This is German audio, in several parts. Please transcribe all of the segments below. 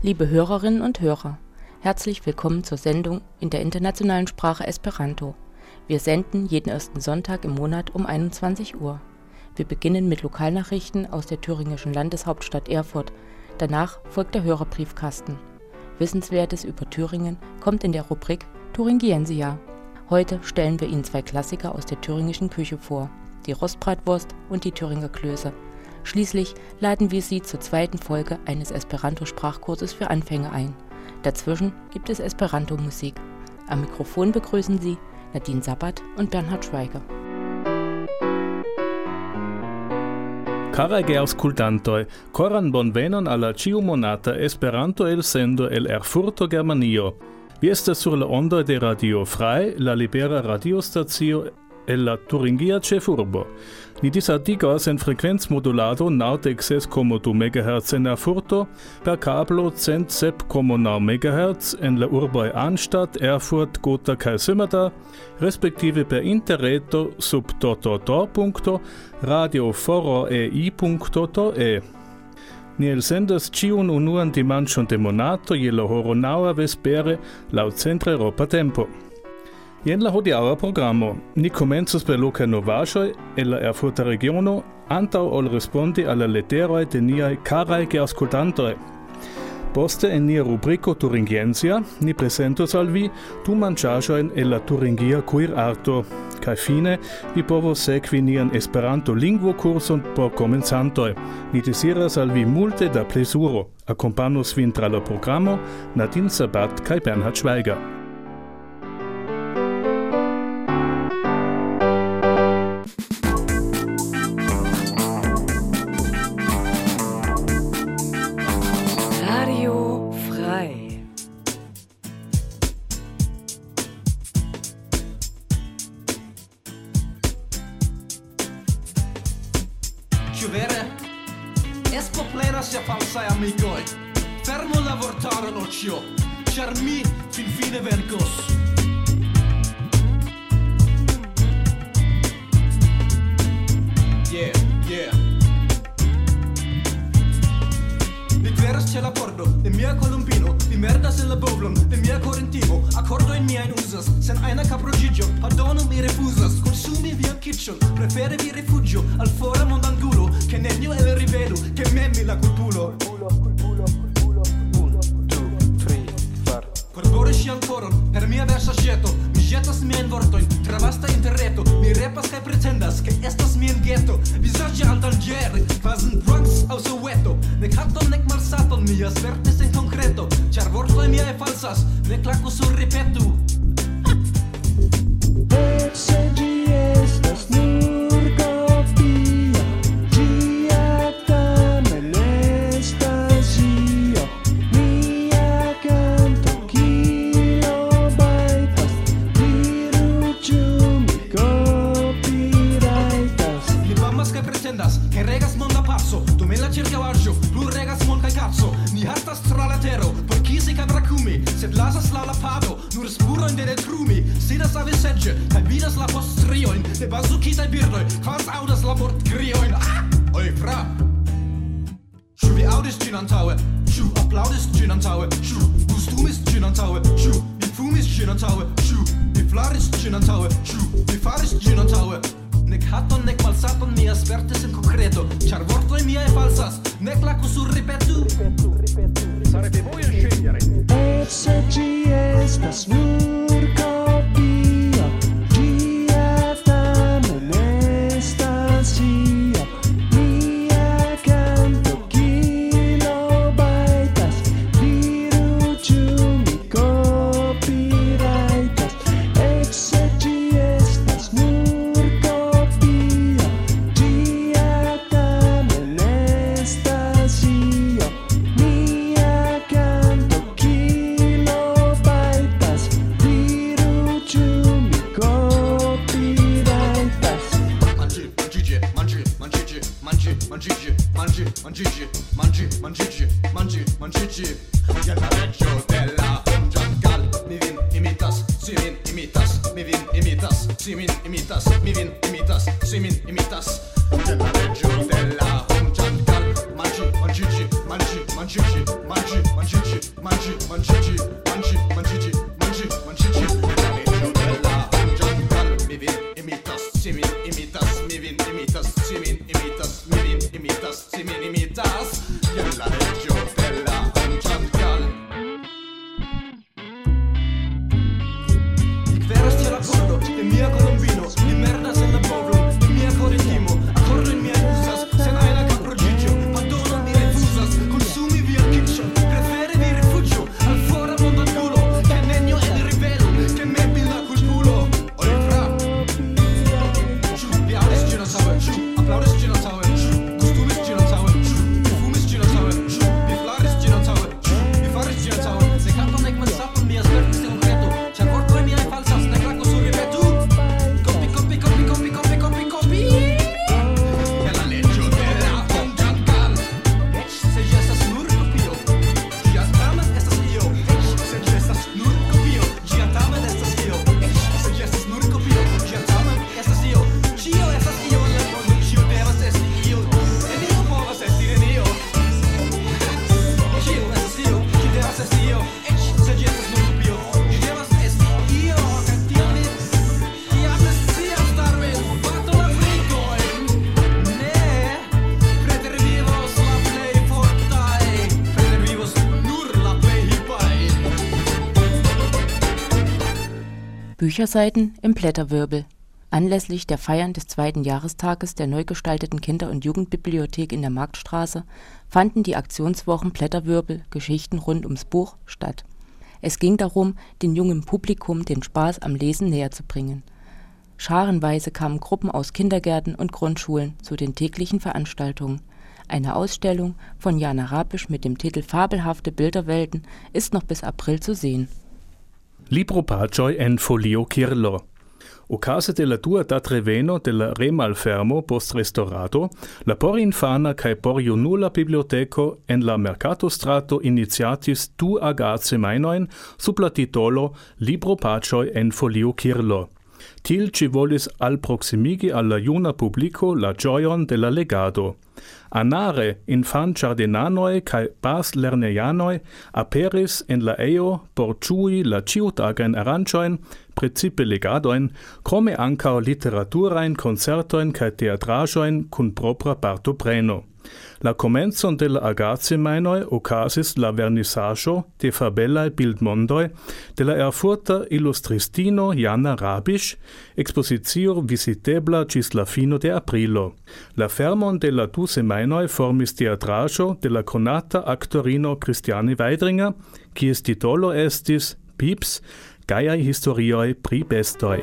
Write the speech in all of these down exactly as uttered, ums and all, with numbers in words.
Liebe Hörerinnen und Hörer, herzlich willkommen zur Sendung in der internationalen Sprache Esperanto. Wir senden jeden ersten Sonntag im Monat um einundzwanzig Uhr. Wir beginnen mit Lokalnachrichten aus der thüringischen Landeshauptstadt Erfurt. Danach folgt der Hörerbriefkasten. Wissenswertes über Thüringen kommt in der Rubrik Thuringiensia. Heute stellen wir Ihnen zwei Klassiker aus der thüringischen Küche vor, die Rostbratwurst und die Thüringer Klöße. Schließlich laden wir Sie zur zweiten Folge eines Esperanto-Sprachkurses für Anfänger ein. Dazwischen gibt es Esperanto-Musik. Am Mikrofon begrüßen Sie Nadine Sabbat und Bernhard Schweiger. Carai auscultantoi, coran bonvenon alla ciumonata Esperanto el sendo el Erfurto Germanio. Vi estas sur la ondo de Radio Frei, la libera radiostacio el la Thuringia ĉefurbo. Ni disartigos en frekvencmodulado naŭdek ses komma du megahertz en Erfurto, per kablo cent sep komma naŭ megahertz en la urboj Arnstadt, Erfurt, Gotha kaj Sömmerda, respektive per interreto sub www punkto radio foro e i punkto de. Ni elsendas ĉiun unuan dimanĉon de monato je la horo naŭa vespere laŭ Centra Europa tempo. Jen la hodiaŭa programo. Ni komencos per lokaj novaĵoj el la Erfurta regiono antaŭ ol respondi al la leteroj de niaj karaj geaŭskultantoj. Poste en nia rubriko Thuringiensia ni prezentos al vi du manĝaĵojn el la Thuringia kuirarto. Kaj fine vi povos sekvi nian Esperanto-lingvokurson por komencantoj. Ni deziras al vi multe da plezuro. Akompanos vin tra la programo Nadine Sabbat kaj Bernhard Schweiger. Della reggio della Hong Changal, mangi, mangi, manchi, manchichi, manchi, manchichi, manchi, manchichi, manchi, manchichi, manchi, manchichi. La legge della Giancal, mi vin, imitas, simin, imitas, mi vin, imitas, simin, imitas, mi vin, imitas, simin, imitas. La legge della Giancal. Ik veras te raccordo, e mia colombino, mi merdas en la pueblo, e mia corintimo, accordo in mia usas, sen aina caprogigio, ma dona mi refusas, consumi via kitchen, prefere vi rifugio, al fora mondo al culo, che negno e il rivelo, che me pilla cul culo, oi fra, ciu, piaudes gina saue, ciu, applaudes gina saue, ciu, costumes gina saue, ciu, perfumes gina saue, ciu, biflares gina saue, ciu, bifares gina saue, se canto nek man sappen, mias verdes de concreto, c'è corco e mia falsas, ne claco su ripetu, copy, copy, copy, copy, copy, copy, copy, e la legge della Giancal, se estas nur copio, gia tamen estas io, se estas nur copio, gia tamen estas io, se estas nur copio, gia tamen estas io, cio estas io, en la mondo, cio devas esti io, e io povas esti en io, cio estas io, ci devas esti io, se estas nur copio, ci devas esti io, kaj tiam mi diable scias darmen, bato la frikojn, ne, pretervivos la plej fortaj, pretervivos nur la plej hipaj. Bücherseiten im Blätterwirbel. Anlässlich der Feiern des zweiten Jahrestages der neu gestalteten Kinder- und Jugendbibliothek in der Marktstraße fanden die Aktionswochen Blätterwirbel – Geschichten rund ums Buch statt. Es ging darum, dem jungen Publikum den Spaß am Lesen näher zu bringen. Scharenweise kamen Gruppen aus Kindergärten und Grundschulen zu den täglichen Veranstaltungen. Eine Ausstellung von Jana Rabisch mit dem Titel Fabelhafte Bilderwelten ist noch bis April zu sehen. Libro pagioi en folio Kirlo. Ocase della tua datreveno della Remalfermo post restaurato, la por infana cae por junula biblioteco en la mercatostrato initiatis du agace mainoin sub la titolo Libro pagioi en folio Kirlo. Til ci volis alproximigi alla juna publico la gioion della legado. Anare infan giardinanoi cae bas lerneianoi aperis en la eo por ciui la ciutagen arancioin, precipe legadoin, crome ancao literaturain concertoin cae teatrajoin cun propra partopreno. La comenzon de la agazimainoi ocasis la vernissaggio de fabellae bildmondoi de la Erfurter illustristino Jana Rabisch, expositio visitebla gis la fino de aprilo. La fermon de la du semainoi formis teatraggio de la conata actorino Christiane Weidringer, quies titolo estis Pips, gaiae historioi pri bestoi.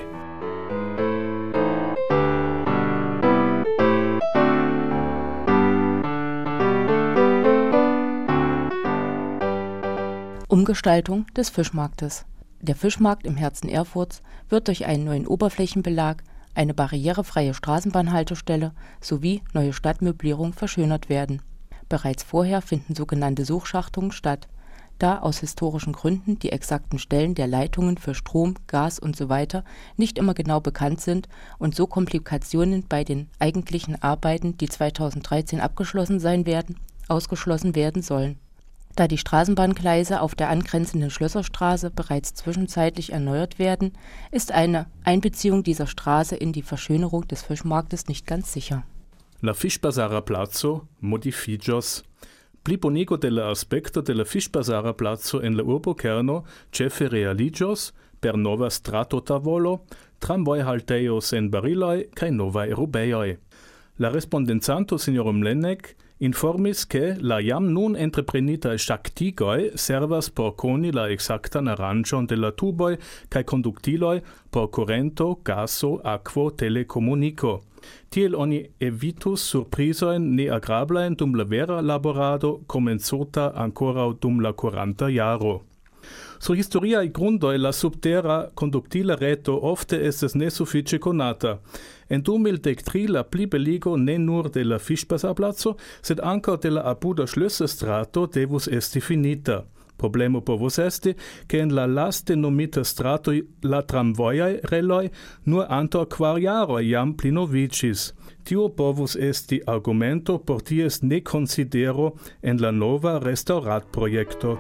Umgestaltung des Fischmarktes. Der Fischmarkt im Herzen Erfurts wird durch einen neuen Oberflächenbelag, eine barrierefreie Straßenbahnhaltestelle sowie neue Stadtmöblierung verschönert werden. Bereits vorher finden sogenannte Suchschachtungen statt, da aus historischen Gründen die exakten Stellen der Leitungen für Strom, Gas usw. nicht immer genau bekannt sind und so Komplikationen bei den eigentlichen Arbeiten, die zweitausenddreizehn abgeschlossen sein werden, ausgeschlossen werden sollen. Da die Straßenbahngleise auf der angrenzenden Schlösserstraße bereits zwischenzeitlich erneuert werden, ist eine Einbeziehung dieser Straße in die Verschönerung des Fischmarktes nicht ganz sicher. La Fischbazara Plazo modifigios. Pli bonigo de la aspecto de la Fischbazara Plazo en la urbokerno cefe realigios per nova strato tavolo, tramvoi halteios en bariloi cae novae rubeioi. La respondenzanto signorum Lennek informis che la jam nun entreprenita ŝaktigoj servas por koni la exactan aranĝon de la tuboj kaj konduktiloj por kurento, gaso, akvo, telekomuniko. Tiel oni evitus surprizojn neagrablajn dum la vera laborado komencota ankoraŭ dum la kuranta jaro. Sur historiae grundoj la subtera konduktila reto ofte estas nesufiĉe konata. En du mil dek tri la plibeligo ne nur de la Fischbazarplaco, sed ankaŭ de la apuda Schlösserstrato devus esti finita. Problemo povus esti, che in la laste nomita strato la tramvojaj reloj nur antaŭ kvar jaroj jam plinoviĝis. Tio povus esti argumento por ties nekonsidero en la nova restauratprojekto.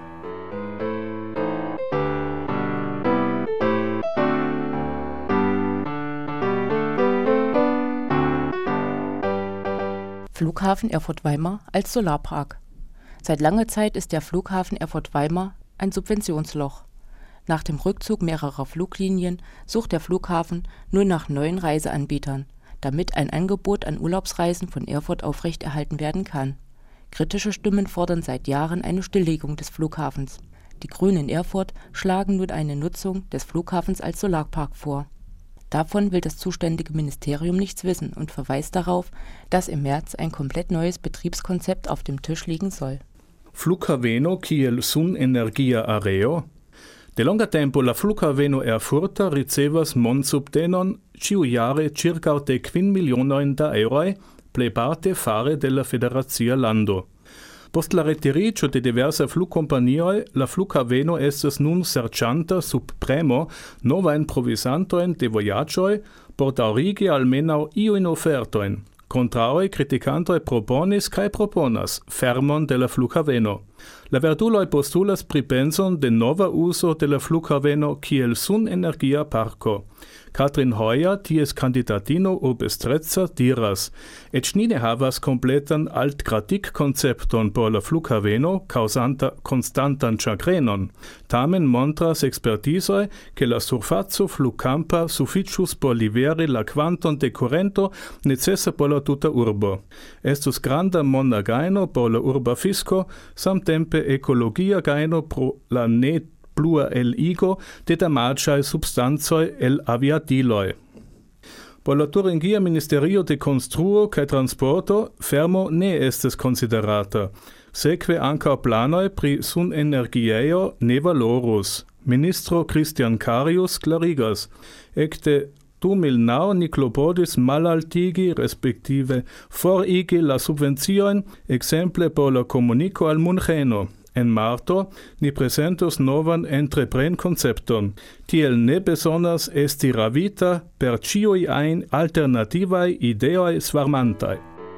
Flughafen Erfurt-Weimar als Solarpark. Seit langer Zeit ist der Flughafen Erfurt-Weimar ein Subventionsloch. Nach dem Rückzug mehrerer Fluglinien sucht der Flughafen nun nach neuen Reiseanbietern, damit ein Angebot an Urlaubsreisen von Erfurt aufrechterhalten werden kann. Kritische Stimmen fordern seit Jahren eine Stilllegung des Flughafens. Die Grünen in Erfurt schlagen nun eine Nutzung des Flughafens als Solarpark vor. Davon will das zuständige Ministerium nichts wissen und verweist darauf, dass im März ein komplett neues Betriebskonzept auf dem Tisch liegen soll. Flughaveno kiel sunenergia areo? De longa tempo la flughaveno Erfurta ricevas monsubtenon ĉiujare ĉirkaŭ dek kvin milionojn da euroj, plejparte fare de la federacia lando. Post la retiriĝo de diversaj flugkompanioj, la flughaveno estas nun serĉanta sub premo novajn provizantojn de vojaĝoj por daŭrigi almenaŭ iujn ofertojn. Kontraŭe kritikantoj proponis kaj proponas fermon de la flughaveno. La verduloj postulas pripenson de nova uzo de la flughaveno kiel sunenergia parko. Katrin Heuer, ties kandidatino urbestreca, diras: Eĉ ni ne havas kompletan altgradik-koncepton por la flughaveno, kaŭzanta konstantan ĉagrenon. Tamen montras ekspertizoj, ke la surfaco flugkampa sufiĉus por liveri la kvanton de kurento necesa por la tuta urbo. Estus granda mona gajno por la urba fisko, samtempe ekologia gajno pro la ne plua eligo de damaĝaj substancoj el aviadiloj. Por la Turingia Ministerio de Konstruo kaj Transporto fermo ne estas konsiderata. Sekve ankaŭ planoj pri sunenergiejo ne valorus. Ministro Christian Carius klarigas: ekde du mil naŭ ni klopodis malaltigi respektive forigi la subvenciojn, ekzemple por la komuniko al Munĥeno. En marto ni presentos novan entrepren-koncepton. Tiel ne bezonas esti ravita per ĉiuj ajn alternativaj ideoj svarmantaj.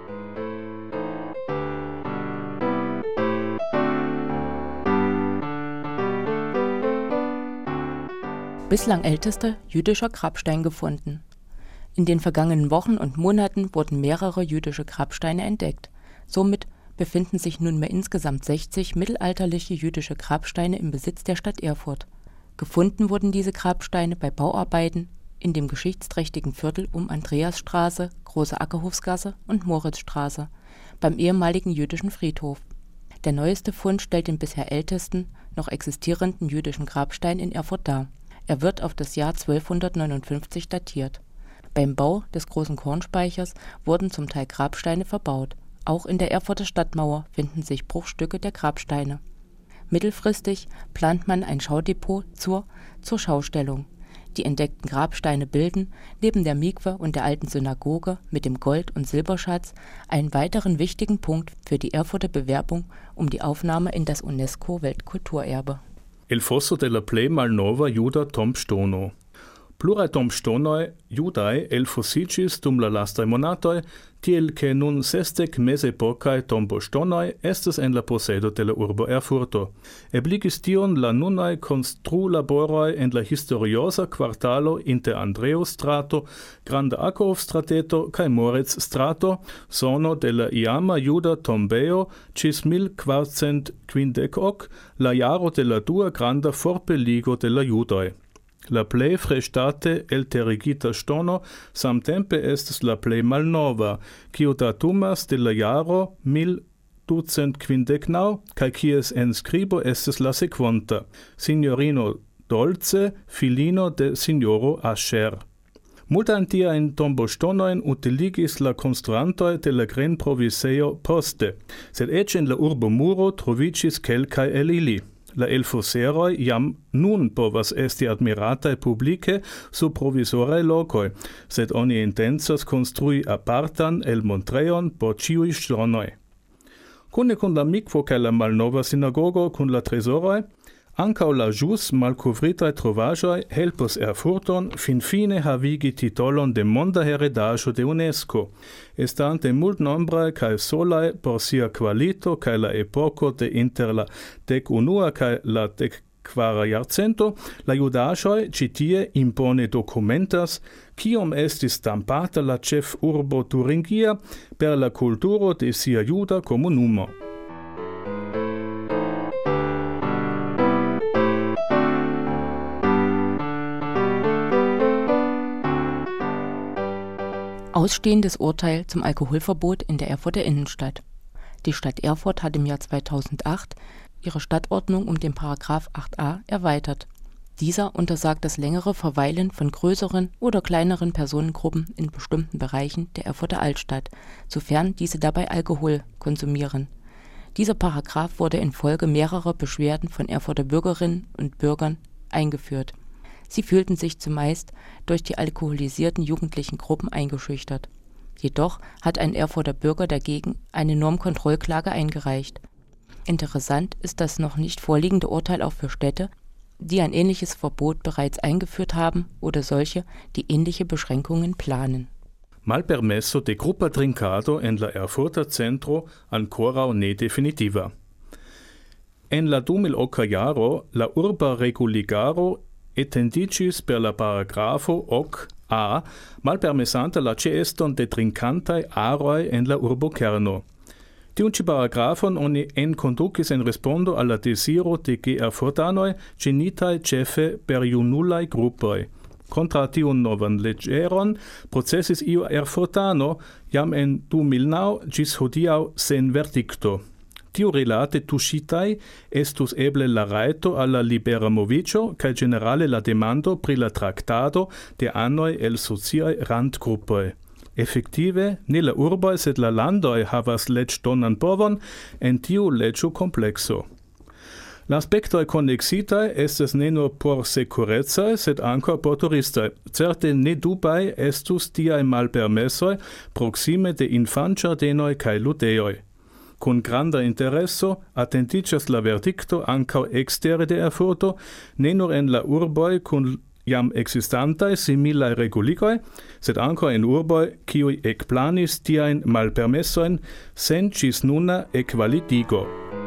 Bislang ältester jüdischer Grabstein gefunden. In den vergangenen Wochen und Monaten wurden mehrere jüdische Grabsteine entdeckt. Somit befinden sich nunmehr insgesamt sechzig mittelalterliche jüdische Grabsteine im Besitz der Stadt Erfurt. Gefunden wurden diese Grabsteine bei Bauarbeiten in dem geschichtsträchtigen Viertel um Andreasstraße, Große Ackerhofsgasse und Moritzstraße, beim ehemaligen jüdischen Friedhof. Der neueste Fund stellt den bisher ältesten, noch existierenden jüdischen Grabstein in Erfurt dar. Er wird auf das Jahr zwölfhundertneunundfünfzig datiert. Beim Bau des großen Kornspeichers wurden zum Teil Grabsteine verbaut. Auch in der Erfurter Stadtmauer finden sich Bruchstücke der Grabsteine. Mittelfristig plant man ein Schaudepot zur, zur Schaustellung. Die entdeckten Grabsteine bilden, neben der Mikwe und der alten Synagoge mit dem Gold- und Silberschatz, einen weiteren wichtigen Punkt für die Erfurter Bewerbung um die Aufnahme in das UNESCO-Weltkulturerbe. El fosso de la plej malnova juda tombŝtono. Pluraj tombŝtonoj judaj elfosiĝis dum la lastaj monatoj, tiel ke nun sesdek mezepokaj tomboŝtonoj estas en la posedo de la urbo Erfurto. Ebligis tion la nunaj konstrulaboroj en la historioza kvartalo inter Andreasstrato, Granda Ackerhofstrateto kaj Moritzstrato, zono de la iama juda tombejo ĝis mil kvarcent kvindek ok, la jaro de la dua granda forpeligo de la judoj. La plej freŝtate elterigita ŝtono samtempe estas la plej malnova, kiu datumas de la jaro mil ducent kvindek naŭ kaj kies enskribo estas la sekvonta: Sinjorino Dolce, filino de sinjoro Ascher. Multajn tiajn tomboŝtonojn utiligis la konstruantoj de la grenprovisejo poste, sed eĉ en la urbomuro troviĝis kelkaj el ili. La elfoseroj jam nun povas esti admirataj publike sub provisoraj lokoj, sed oni intencas konstrui apartan elmontrejon por ĉiuj ŝtonoj. Cune con la micvo che la malnova sinagogo con la tresoroi, ancaŭ la ĵus malkovritaj trovaĵoj helpos Erfurton finfine havigi titolon de monda heredaĵo de UNESCO, estante multnombraj kaj solaj por sia kvalito kaj la epoko de inter la dekunua kaj la dekkvara jarcento, la judaĵoj ĉi tie impone dokumentas, kiom estis stampata la ĉefurbo Turingia per la kulturo de sia juda komunumo. Ausstehendes Urteil zum Alkoholverbot in der Erfurter Innenstadt. Die Stadt Erfurt hat im Jahr zweitausendacht ihre Stadtordnung um den Paragraph acht a erweitert. Dieser untersagt das längere Verweilen von größeren oder kleineren Personengruppen in bestimmten Bereichen der Erfurter Altstadt, sofern diese dabei Alkohol konsumieren. Dieser Paragraph wurde infolge mehrerer Beschwerden von Erfurter Bürgerinnen und Bürgern eingeführt. Sie fühlten sich zumeist durch die alkoholisierten jugendlichen Gruppen eingeschüchtert. Jedoch hat ein Erfurter Bürger dagegen eine Normkontrollklage eingereicht. Interessant ist das noch nicht vorliegende Urteil auch für Städte, die ein ähnliches Verbot bereits eingeführt haben oder solche, die ähnliche Beschränkungen planen. Malpermesso de gruppa trincado en la Erfurter centro ancora ne definitiva. En la dumiloka jaro la urba reguligaro etendicis per la paragrafo hoc a malpermessanta la ceeston de trincantai aroi en la urbo kerno. Tiunci paragrafon oni enconducis en respondo alla desiro de ge erfurtanoi genitai cefe per junulai gruppoi. Contra tiun novan legeron processis io erfurtano jam en du mil nau gis hodiau sen verdicto. Tiu relate tuscitai estus eble la raito alla libera movicio cae generale la demando pri la tractado de annoi el sociae randgruppoi. Effective, ne la urboi sed la landoi havas leg donan povon en tiu legio complexo. L'aspectoi connexitai estes ne nur por securezae, sed anco por turistae. Certe ne dubai estus tiae malpermessoi proxime de infangiardenoi cae ludeoi. Con granda interesso attendicias la verdicto ancau extere de Erfurto, ne nur en la urboi cun jam existantae similae reguligoi, sed anco en urboi kiui ecplanis tiaen malpermessoin sen cis nuna equalitigo.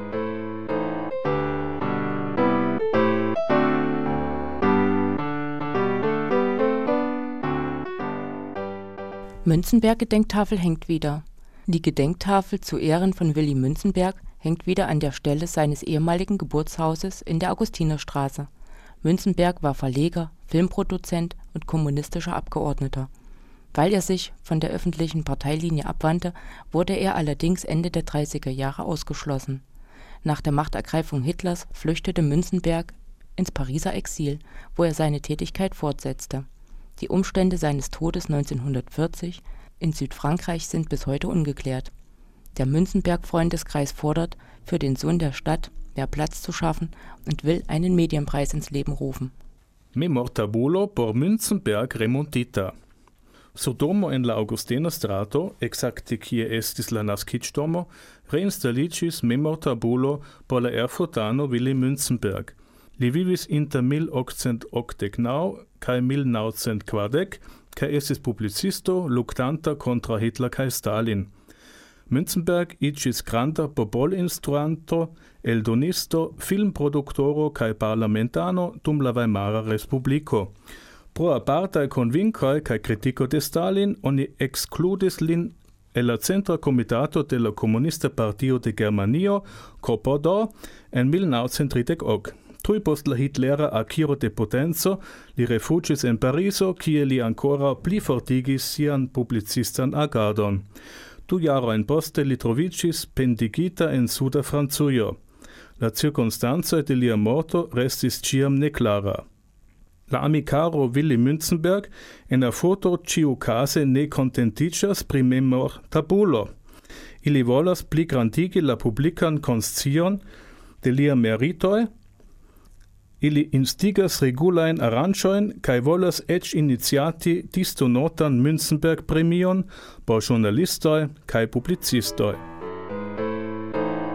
Münzenberg-Gedenktafel hängt wieder. Die Gedenktafel zu Ehren von Willy Münzenberg hängt wieder an der Stelle seines ehemaligen Geburtshauses in der Augustinerstraße. Münzenberg war Verleger, Filmproduzent und kommunistischer Abgeordneter. Weil er sich von der öffentlichen Parteilinie abwandte, wurde er allerdings Ende der dreißiger Jahre ausgeschlossen. Nach der Machtergreifung Hitlers flüchtete Münzenberg ins Pariser Exil, wo er seine Tätigkeit fortsetzte. Die Umstände seines Todes neunzehnhundertvierzig in Südfrankreich sind bis heute ungeklärt. Der Münzenberg-Freundeskreis fordert, für den Sohn der Stadt mehr Platz zu schaffen und will einen Medienpreis ins Leben rufen. Memortabulo por Münzenberg remontita. Sur domo en la Augustena strato, exacte kie estis la naskiĝdomo, reinstalliĝis memortabulo por la erfurtano Willy Münzenberg. Li vivis inter mil okcent okdek naŭ kaj mil naŭcent kvardek, kaj estis publicisto luktanta kontraŭ Hitler kaj Stalin. Münzenberg iĝis granda popolinstruanto, eldonisto, filmproduktoro kaj parlamentano dum la Weimara Respubliko. Pro apartaj konvinkoj kaj kritiko de Stalin oni ekskludis lin el la Centra Komitato de la Komunista Partio de Germanio, K P D, en mil naŭcent tridek ok. Tuj post la hitlera akiro de potenco li refuĝis en Parizo, kie li ankoraŭ plifortigis sian publicistan agadon. Du jarojn poste li troviĝis pendigita en suda Francujo. La cirkonstancoj de lia morto restis ĉiam neklara. La amikaro Willy Münzenberg en Erfurto ĉiukaze ne kontentiĝas pri memortabulo. Ili volas pligrandigi la publikan konscion de lia meritoj. Ili instigas regulajn aranĝojn kaj volas eĉ iniciati disdonotan Münzenberg-premion por ĵurnalistoj kaj publicistoj.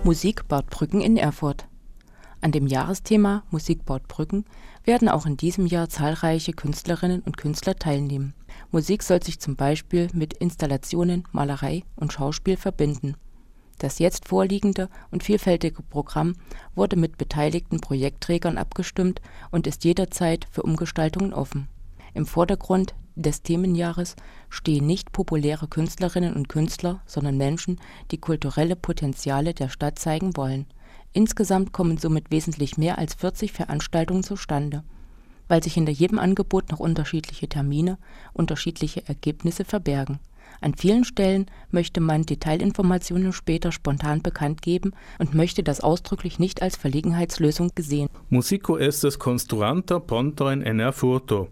Musik baut Brücken in Erfurt. An dem Jahresthema Musik baut Brücken werden auch in diesem Jahr zahlreiche Künstlerinnen und Künstler teilnehmen. Musik soll sich zum Beispiel mit Installationen, Malerei und Schauspiel verbinden. Das jetzt vorliegende und vielfältige Programm wurde mit beteiligten Projektträgern abgestimmt und ist jederzeit für Umgestaltungen offen. Im Vordergrund des Themenjahres stehen nicht populäre Künstlerinnen und Künstler, sondern Menschen, die kulturelle Potenziale der Stadt zeigen wollen. Insgesamt kommen somit wesentlich mehr als vierzig Veranstaltungen zustande, weil sich hinter jedem Angebot noch unterschiedliche Termine, unterschiedliche Ergebnisse verbergen. An vielen Stellen möchte man Detailinformationen später spontan bekannt geben und möchte das ausdrücklich nicht als Verlegenheitslösung gesehen. Musico estes construanta pontoin en Erfurto.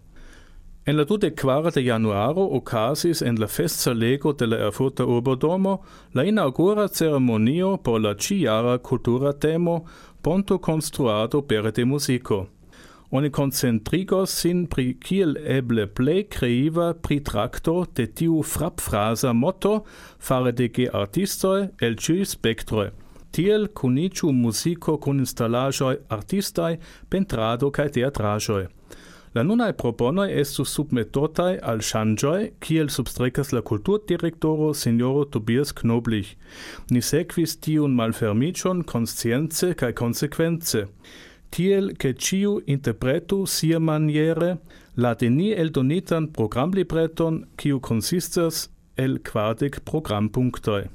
En la dudequara de januaro ocasis en la festzalego de la Erfurta urbodomo la inaugura ceremonio por la ĉi-jara kultura temo Ponto konstruado pere de muziko. Oni koncentrigos sin pri kiel eble plej kreiva pritrakto de tiu frapfraza moto fare de geartistoj el ĉiuj spektroj. Tiel kuniĝu muziko kun instalaĵoj artistaj, pentrado kaj teatraĵoj. La nunaj proponoj estus submetotaj al ŝanĝoj, kiel substrekas la kulturdirektoro sinjoro Tobias Knoblich. Ni sekvis tiun malfermiĝon konscience kaj konsekvence, tiel ke ĉiu interpretu siamaniere la de ni eldonitan programlibreton, kiu konsistas el kvardek programpunktoj.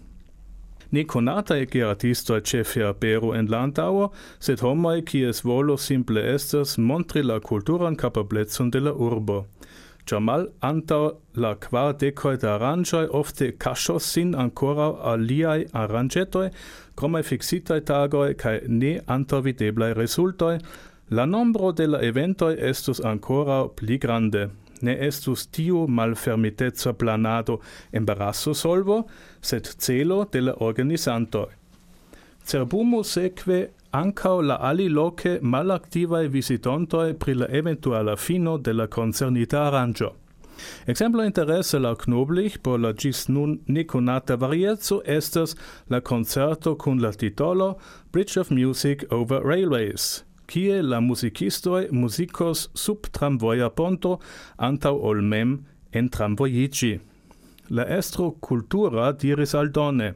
Ne konataj geartistoj ĉefe aperu en la antaŭo, sed homoj, kies volo simple estas montri la kulturan kapablecon de la urbo. Ĉar mal antaŭ la kvardekoj da aranĝoj ofte kaŝos sin ankoraŭ aliaj aranĝetoj, kromaj fiksitaj tagoj kaj ne antaŭvideblaj rezultoj, la nombro de la eventoj estus ankoraŭ pli grande. Ne estus tiu malfermiteca planado embarasso solvo, sed celo de la organizantoj. Cerbumu sekve ankaŭ la aliloke malaktivaj vizitontoj pri la eventuala fino de la koncernita aranĝo. Ekzemplo interese laŭ Knoblich por la ĝis nun nekonata varieco estas la koncerto kun la titolo Bridge of Music over Railways, kie la muzikistoj muzikos sub tramvoja ponto antaŭ ol mem entramvojiĝi. La estro kultura diris aldone: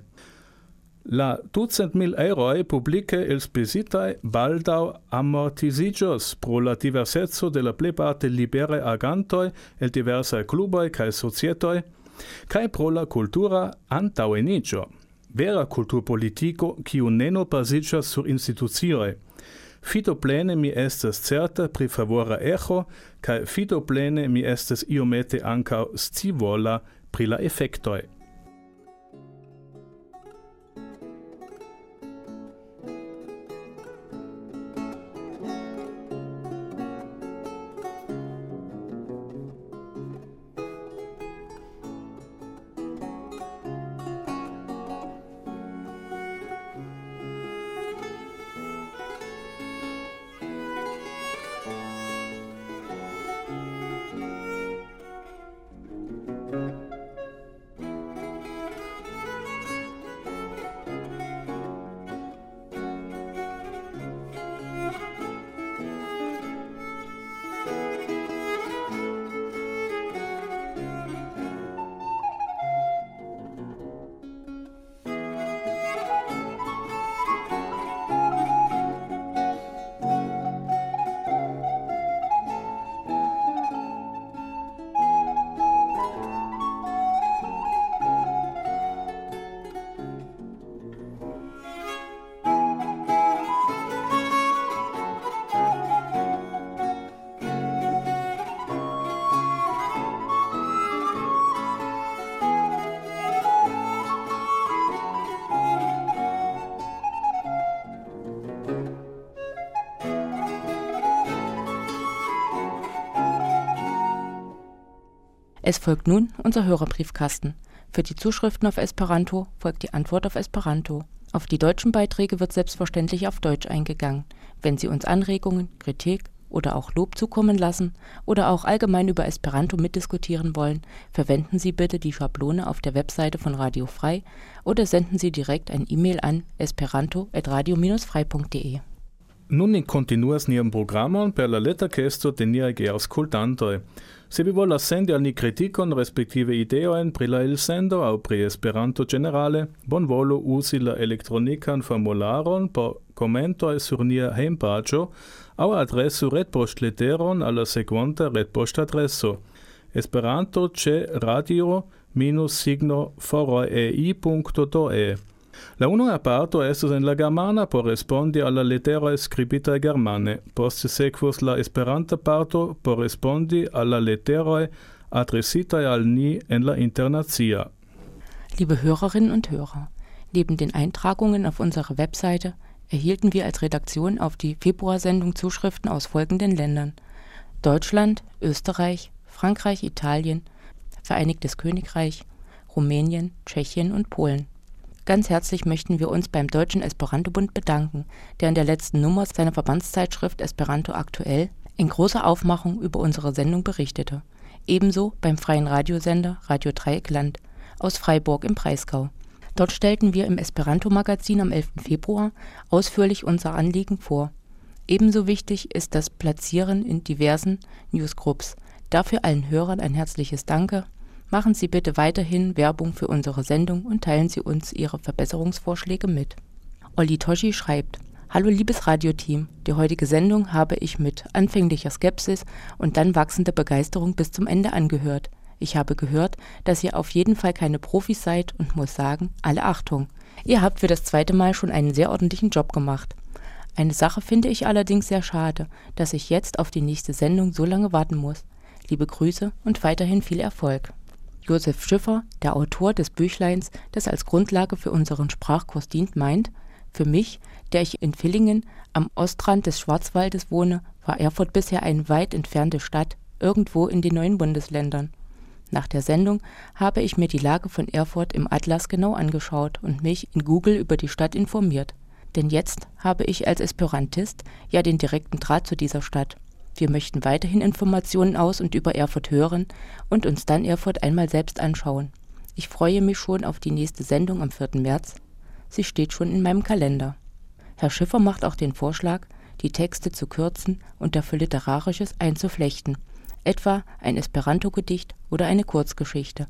La ducent mil euroj publike elspesitaj baldaŭ amortiziĝos pro la diverseco de la plejparte liberaj agantoj el diversaj kluboj kaj societoj, kaj pro la kultura antaŭeniĝo. Vera kulturpolitiko, kiu ne nur baziĝas sur institucioj. Fido plene mi estas certa pri favora echo, kaj fido plene mi estas iomete ankaŭ scivola pri la efektoj. Es folgt nun unser Hörerbriefkasten. Für die Zuschriften auf Esperanto folgt die Antwort auf Esperanto. Auf die deutschen Beiträge wird selbstverständlich auf Deutsch eingegangen. Wenn Sie uns Anregungen, Kritik oder auch Lob zukommen lassen oder auch allgemein über Esperanto mitdiskutieren wollen, verwenden Sie bitte die Schablone auf der Webseite von Radio Frei oder senden Sie direkt ein E-Mail an esperanto at radio dash frei punkt de. Nun continuas nian programon per la leta kesto de niaj geaŭskultantoj. Se vi volas sendi al ni kritikon respektive ideojn pri la elsendo aŭ pri Esperanto ĝenerale, bonvolu uzi la elektronikan formularon por komentoj sur nia hejmpaĝo aŭ adresu retpoŝtleteron al la sekvanta retpoŝtadreso: Esperanto ĉe radio minus signo foroi punkto de. La unua parto estas en la germana por respondi al la leteroj skribitaj germane. Poste sekvos la esperanta parto por respondi al la leteroj adresitaj al ni en la internacia. Liebe Hörerinnen und Hörer, neben den Eintragungen auf unserer Webseite erhielten wir als Redaktion auf die Februarsendung Zuschriften aus folgenden Ländern: Deutschland, Österreich, Frankreich, Italien, Vereinigtes Königreich, Rumänien, Tschechien und Polen. Ganz herzlich möchten wir uns beim Deutschen Esperanto-Bund bedanken, der in der letzten Nummer seiner Verbandszeitschrift Esperanto aktuell in großer Aufmachung über unsere Sendung berichtete. Ebenso beim freien Radiosender Radio Dreieckland aus Freiburg im Breisgau. Dort stellten wir im Esperanto-Magazin am elften Februar ausführlich unser Anliegen vor. Ebenso wichtig ist das Platzieren in diversen Newsgroups. Dafür allen Hörern ein herzliches Danke. Machen Sie bitte weiterhin Werbung für unsere Sendung und teilen Sie uns Ihre Verbesserungsvorschläge mit. Olli Toschi schreibt: Hallo liebes Radioteam, die heutige Sendung habe ich mit anfänglicher Skepsis und dann wachsender Begeisterung bis zum Ende angehört. Ich habe gehört, dass ihr auf jeden Fall keine Profis seid und muss sagen, alle Achtung. Ihr habt für das zweite Mal schon einen sehr ordentlichen Job gemacht. Eine Sache finde ich allerdings sehr schade, dass ich jetzt auf die nächste Sendung so lange warten muss. Liebe Grüße und weiterhin viel Erfolg. Josef Schiffer, der Autor des Büchleins, das als Grundlage für unseren Sprachkurs dient, meint: Für mich, der ich in Villingen am Ostrand des Schwarzwaldes wohne, war Erfurt bisher eine weit entfernte Stadt, irgendwo in den neuen Bundesländern. Nach der Sendung habe ich mir die Lage von Erfurt im Atlas genau angeschaut und mich in Google über die Stadt informiert. Denn jetzt habe ich als Esperantist ja den direkten Draht zu dieser Stadt. Wir möchten weiterhin Informationen aus und über Erfurt hören und uns dann Erfurt einmal selbst anschauen. Ich freue mich schon auf die nächste Sendung am vierten März. Sie steht schon in meinem Kalender. Herr Schiffer macht auch den Vorschlag, die Texte zu kürzen und dafür Literarisches einzuflechten, etwa ein Esperanto-Gedicht oder eine Kurzgeschichte.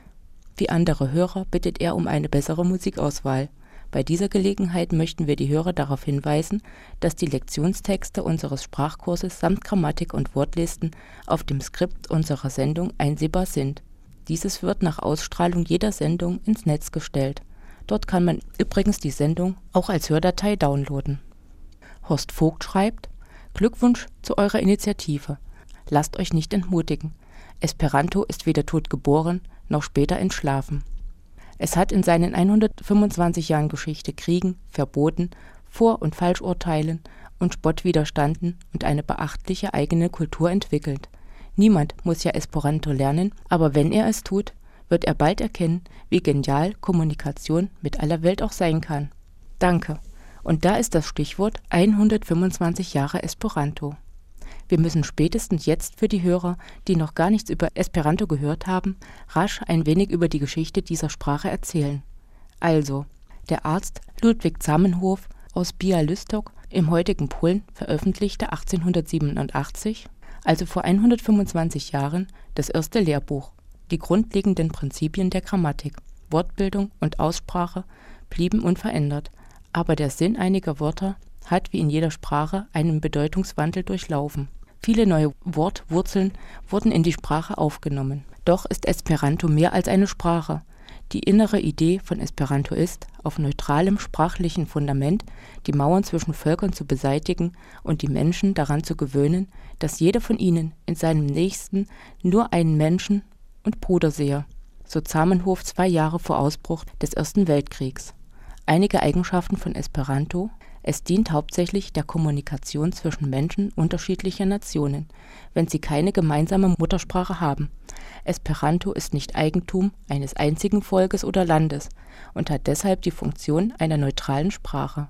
Wie andere Hörer bittet er um eine bessere Musikauswahl. Bei dieser Gelegenheit möchten wir die Hörer darauf hinweisen, dass die Lektionstexte unseres Sprachkurses samt Grammatik und Wortlisten auf dem Skript unserer Sendung einsehbar sind. Dieses wird nach Ausstrahlung jeder Sendung ins Netz gestellt. Dort kann man übrigens die Sendung auch als Hördatei downloaden. Horst Vogt schreibt: Glückwunsch zu eurer Initiative. Lasst euch nicht entmutigen. Esperanto ist weder tot geboren, noch später entschlafen. Es hat in seinen hundertfünfundzwanzig Jahren Geschichte Kriegen, Verboten, Vor- und Falschurteilen und Spott widerstanden und eine beachtliche eigene Kultur entwickelt. Niemand muss ja Esperanto lernen, aber wenn er es tut, wird er bald erkennen, wie genial Kommunikation mit aller Welt auch sein kann. Danke. Und da ist das Stichwort hundertfünfundzwanzig Jahre Esperanto. Wir müssen spätestens jetzt für die Hörer, die noch gar nichts über Esperanto gehört haben, rasch ein wenig über die Geschichte dieser Sprache erzählen. Also, der Arzt Ludwig Zamenhof aus Białystok im heutigen Polen veröffentlichte achtzehnhundertsiebenundachtzig, also vor hundertfünfundzwanzig Jahren, das erste Lehrbuch. Die grundlegenden Prinzipien der Grammatik, Wortbildung und Aussprache blieben unverändert, aber der Sinn einiger Wörter hat wie in jeder Sprache einen Bedeutungswandel durchlaufen. Viele neue Wortwurzeln wurden in die Sprache aufgenommen. Doch ist Esperanto mehr als eine Sprache. Die innere Idee von Esperanto ist, auf neutralem sprachlichen Fundament die Mauern zwischen Völkern zu beseitigen und die Menschen daran zu gewöhnen, dass jeder von ihnen in seinem Nächsten nur einen Menschen und Bruder sehe. So Zamenhof zwei Jahre vor Ausbruch des Ersten Weltkriegs. Einige Eigenschaften von Esperanto: Es dient hauptsächlich der Kommunikation zwischen Menschen unterschiedlicher Nationen, wenn sie keine gemeinsame Muttersprache haben. Esperanto ist nicht Eigentum eines einzigen Volkes oder Landes und hat deshalb die Funktion einer neutralen Sprache.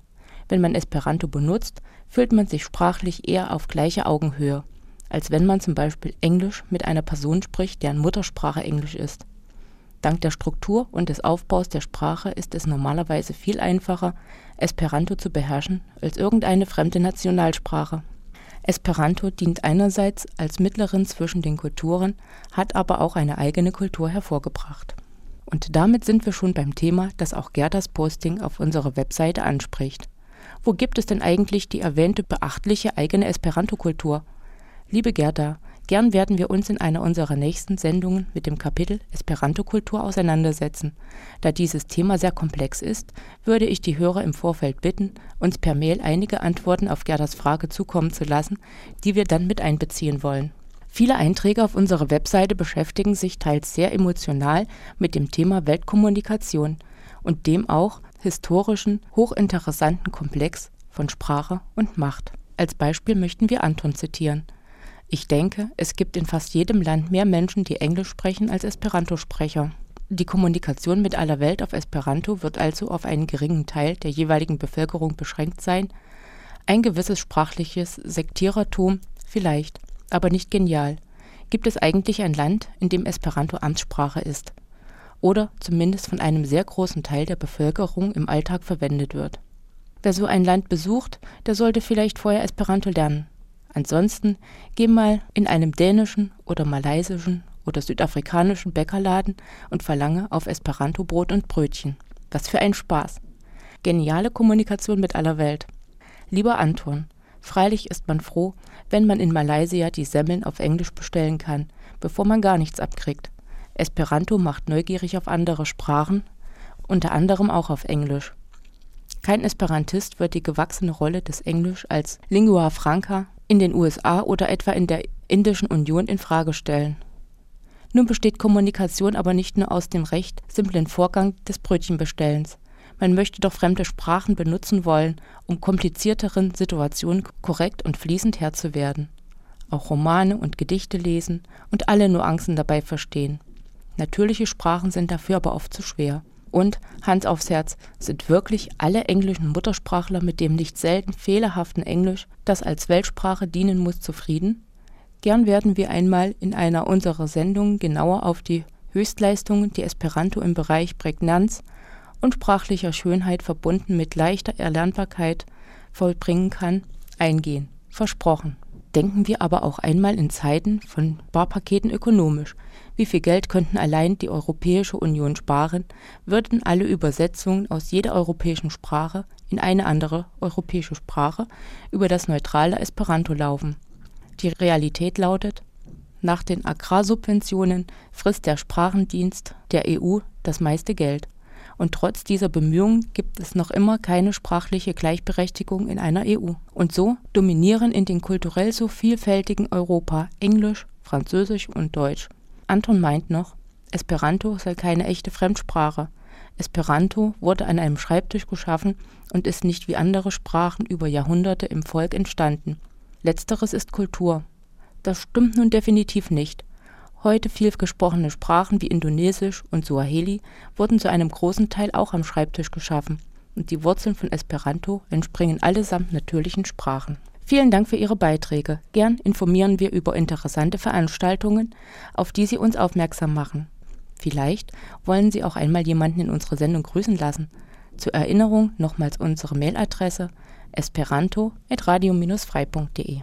Wenn man Esperanto benutzt, fühlt man sich sprachlich eher auf gleicher Augenhöhe, als wenn man zum Beispiel Englisch mit einer Person spricht, deren Muttersprache Englisch ist. Dank der Struktur und des Aufbaus der Sprache ist es normalerweise viel einfacher, Esperanto zu beherrschen als irgendeine fremde Nationalsprache. Esperanto dient einerseits als Mittlerin zwischen den Kulturen, hat aber auch eine eigene Kultur hervorgebracht. Und damit sind wir schon beim Thema, das auch Gerdas Posting auf unserer Webseite anspricht. Wo gibt es denn eigentlich die erwähnte beachtliche eigene Esperanto-Kultur? Liebe Gerda, gern werden wir uns in einer unserer nächsten Sendungen mit dem Kapitel Esperanto-Kultur auseinandersetzen. Da dieses Thema sehr komplex ist, würde ich die Hörer im Vorfeld bitten, uns per Mail einige Antworten auf Gerdas Frage zukommen zu lassen, die wir dann mit einbeziehen wollen. Viele Einträge auf unserer Webseite beschäftigen sich teils sehr emotional mit dem Thema Weltkommunikation und dem auch historischen, hochinteressanten Komplex von Sprache und Macht. Als Beispiel möchten wir Anton zitieren. Ich denke, es gibt in fast jedem Land mehr Menschen, die Englisch sprechen, als Esperanto-Sprecher. Die Kommunikation mit aller Welt auf Esperanto wird also auf einen geringen Teil der jeweiligen Bevölkerung beschränkt sein. Ein gewisses sprachliches Sektierertum vielleicht, aber nicht genial. Gibt es eigentlich ein Land, in dem Esperanto Amtssprache ist? Oder zumindest von einem sehr großen Teil der Bevölkerung im Alltag verwendet wird? Wer so ein Land besucht, der sollte vielleicht vorher Esperanto lernen. Ansonsten geh mal in einem dänischen oder malaysischen oder südafrikanischen Bäckerladen und verlange auf Esperanto Brot und Brötchen. Was für ein Spaß. Geniale Kommunikation mit aller Welt. Lieber Anton, freilich ist man froh, wenn man in Malaysia die Semmeln auf Englisch bestellen kann, bevor man gar nichts abkriegt. Esperanto macht neugierig auf andere Sprachen, unter anderem auch auf Englisch. Kein Esperantist wird die gewachsene Rolle des Englisch als Lingua Franca in den U S A oder etwa in der Indischen Union in Frage stellen. Nun besteht Kommunikation aber nicht nur aus dem recht simplen Vorgang des Brötchenbestellens. Man möchte doch fremde Sprachen benutzen wollen, um komplizierteren Situationen korrekt und fließend Herr zu werden. Auch Romane und Gedichte lesen und alle Nuancen dabei verstehen. Natürliche Sprachen sind dafür aber oft zu schwer. Und, Hand aufs Herz, sind wirklich alle englischen Muttersprachler mit dem nicht selten fehlerhaften Englisch, das als Weltsprache dienen muss, zufrieden? Gern werden wir einmal in einer unserer Sendungen genauer auf die Höchstleistungen, die Esperanto im Bereich Prägnanz und sprachlicher Schönheit verbunden mit leichter Erlernbarkeit vollbringen kann, eingehen. Versprochen. Denken wir aber auch einmal in Zeiten von Sparpaketen ökonomisch. Wie viel Geld könnten allein die Europäische Union sparen, würden alle Übersetzungen aus jeder europäischen Sprache in eine andere europäische Sprache über das neutrale Esperanto laufen. Die Realität lautet, nach den Agrarsubventionen frisst der Sprachendienst der E U das meiste Geld. Und trotz dieser Bemühungen gibt es noch immer keine sprachliche Gleichberechtigung in einer E U. Und so dominieren in den kulturell so vielfältigen Europa Englisch, Französisch und Deutsch. Anton meint noch, Esperanto sei keine echte Fremdsprache. Esperanto wurde an einem Schreibtisch geschaffen und ist nicht wie andere Sprachen über Jahrhunderte im Volk entstanden. Letzteres ist Kultur. Das stimmt nun definitiv nicht. Heute viel gesprochene Sprachen wie Indonesisch und Suaheli wurden zu einem großen Teil auch am Schreibtisch geschaffen. Und die Wurzeln von Esperanto entspringen allesamt natürlichen Sprachen. Vielen Dank für Ihre Beiträge. Gern informieren wir über interessante Veranstaltungen, auf die Sie uns aufmerksam machen. Vielleicht wollen Sie auch einmal jemanden in unserer Sendung grüßen lassen. Zur Erinnerung nochmals unsere Mailadresse esperanto at radio dash frei punkt de.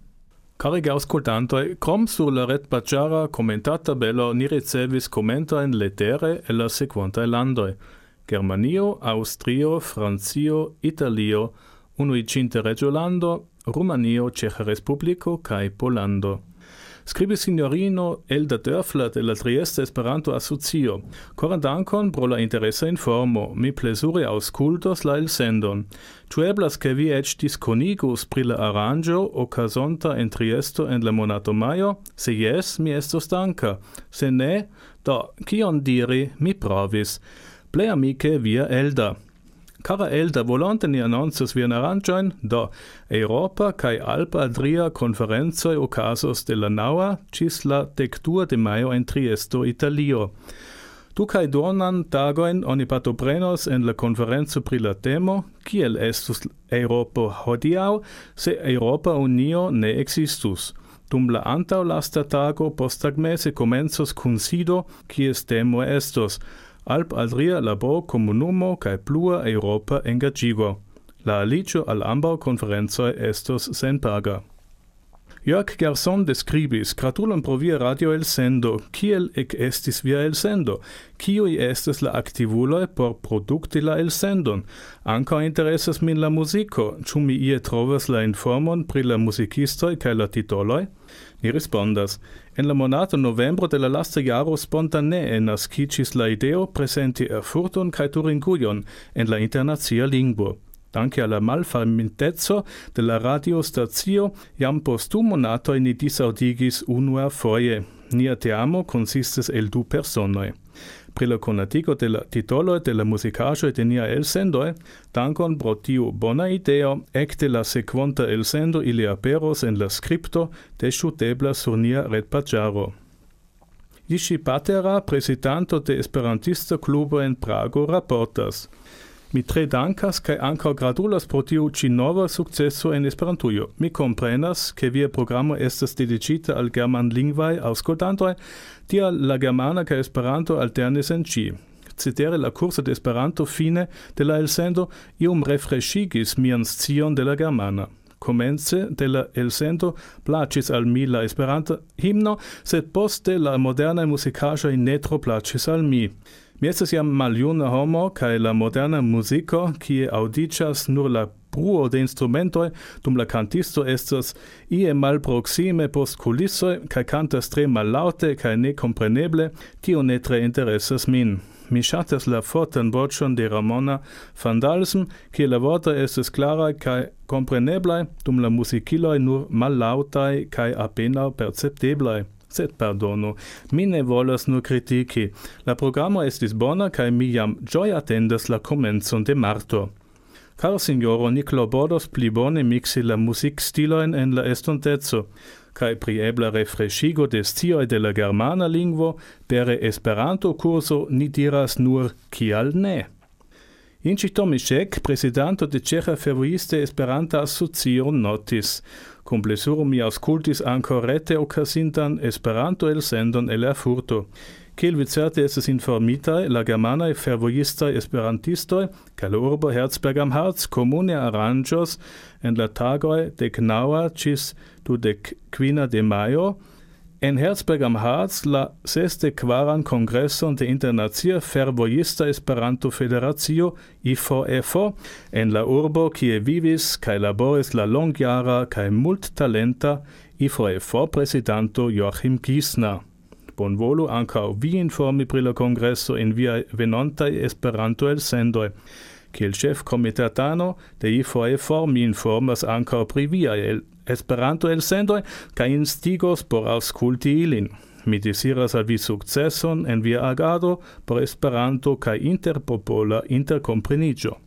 Cari ascoltantoi, crom sur la ret paciara commentata bello ni ricevis commenta in lettere e la sequanta landoi: Germanio, Austrio, Francio, Italio, unuicinte Regiolando, Rumanio, Ceca Respublico, kai Polando. Scribe signorino Elda Dörfler de la Trieste Esperanto Asocio. Coran dankon pro la interessa informo, mi plesure auscultos la el sendon. Tu eblas che vi ec disconigus pri la aranjo ocasonta en Triesto en la monato maio? Se yes, mi estos danka. Se ne, da, kion diri, mi provis. Ple amice via Elda. Cara Elda, volonte ni annoncios vian aranjoin, da Europa kai Alpa Adria conferenzoi ocasos de la naua cis la dectua de maio en Triesto, Italio. Tu kai donan tagoin oni patoprenos en la conferenzo pri la temo, kiel estus Europo hodiaŭ, se Europa Unio ne existus. Dum la antau lasta tago posttagmese komencos kunsido, kies temo estos alp aldria labor comunumo kai plua Europa engagigo. La alicio al ambaŭ konferencoj estos senpaga. Jörg Gerson describis, gratulon pro via radio elsendo, kiel ec estis via elsendo, kiui estes la activuloi por produkti la elsendon. Anca interesas min la musico, ciu mi ie trovas la informon pri la musicistoi cae la titoloi? Ni respondas, en la monato novembro de la lasta jaro spontanee nascicis la ideo presenti Erfurton cae Turingujon en la internazia lingvo. Danke alla malfarmintezzo de la radiostacio, jam post du monatoi ni disaudigis unua foie. Nia teamo consistes el du personoi. Pri la conatigo de la titoloi de la musicaĵoj de nia elsendoj, dankon pro tiu bona ideo, ekde la sekvonta elsendo ili aperos en la skripto deŝutebla sur nia retpaĝaro. Jiří Patera, presidanto de Esperantista Klubo en Prago, raportas. Mi tre dankas kaj ankaŭ gratulas pro tiu ĉi nova sukceso en Esperantujo. Mi komprenas, ke via programo estas dediĉita al germanlingvaj aŭskultantoj, tial la germana kaj Esperanto alternis en ĝi. Cetere la kurso de Esperanto fine de la elsendo iom refreŝigis mian scion de la germana. Komence de la elsendo plaĉis al mi la Esperanta himno, sed poste la modernaj musikaĵoj ne tro plaĉis al mi. Mi estas jam maljuna homo, kaj la moderna muziko, kie aŭdiĝas nur la bruo de instrumentoj, dum la kantisto estas ie malproksime post kulisoj kaj kantas tre mallaŭte kaj nekompreneble, tio ne tre interesas min. Mi ŝatas la fortan voĉon de Ramona van Dalsem, kie la vortoj estas klaraj kaj kompreneblaj, dum la muzikiloj nur mallaŭtaj kaj apenaŭ percepteblaj. Sed pardonu, mi ne volas nur kritiki. La programo estis bona kaj mi jam ĝoje atendas la komencon de marto. Kara sinjoro, ni klopodos pli bone miksi la muzikstilojn en la estonteco, kaj pri ebla refreŝigo de scioj de la germana lingvo per Esperanto-kurso ni diras nur kial ne. Inci Tomišek, presidanto de Ĉeĥa Fervojista Esperanta Asocio, notis: Cum plesuro mi aŭskultis ankaŭ rete okazintan Esperanto-elsendon el Erfurto. Kiel vi certe estas informitaj, la germanaj fervojistaj esperantistoj kaj la urbo Herzberg am Harz komune aranĝos en la tagoj deknaŭa ĝis dudek-kvina de majo en Herzberg am Harz la sesdek-kvaran kongreson de Internacia Fervojista Esperanto-Federacio I F F en la urbo kie vivis kaj laboris la longjara kaj multtalenta I F F presidanto Joachim Giesner. Bonvolu ankaŭ vi informi pri la kongreso en viaj venontaj Esperanto-elsendoj. Kiel ĉefkomitatano de I F F mi informas ankaŭ pri viaj el Esperanto-elsendoj kaj instigos por aŭskulti ilin. Mi desiras al vi sukceson en via agado por Esperanto kaj interpopola interkompreniĝo.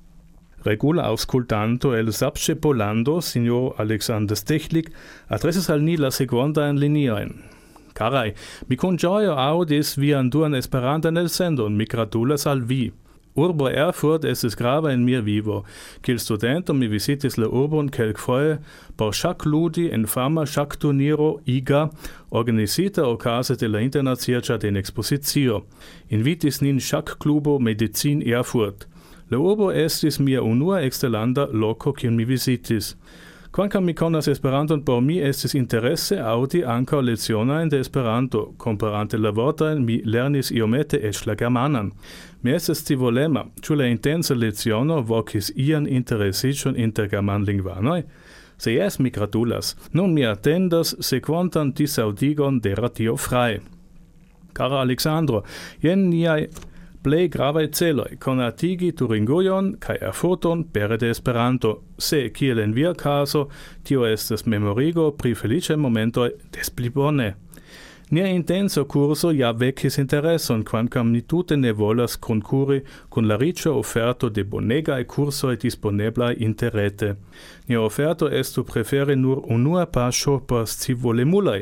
Regula aŭskultanto el Zabrze Pollando, sinjoro Alexander Stechlik, adresas al ni la sekvontajn liniojn. Karaj, mi kun ĝojo aŭdis vian duan Esperantan elsendon, mi gratulas al vi. Urbo Erfurt estis grava en mia vivo. Kiel studento mi visitis la urbon kelkfoje por ŝakludi en fama ŝakturniro I G A, organizita okaze de la Internacia Ĝardenexpozicio. Invitis nin ŝakklubo Medicin Erfurt. La urbo estis mia unua eksterlanda loko kiun mi visitis. Kvankam mi konas Esperanton, por mi estis interesse aŭdi ankaŭ lecionojn de Esperanto. Komparante la vortojn, mi lernis iomete eĉ la germanan. Mi estas scivolema, ĉu la intensa leciono vokis ian interesiĝon inter germanlingvanoj? Se jes, mi gratulas. Nun mi atendas sekvontan disaŭdigon de Radio Frei. Kara Aleksandro, jen niaj plej gravaj celoj, konatigi Turingujon kaj Erfurton pere de Esperanto. Se, kiel en via kazo, tio estas memorigo pri feliĉaj momentoj, des pli bone. Nia intenso kurso ja vekis intereson, kvankam ni tute ne volas konkuri kun la riĉa oferto de bonegaj kursoj disponeblaj interrete. Nia oferto estu prefere nur unua paŝo por scivolemuloj.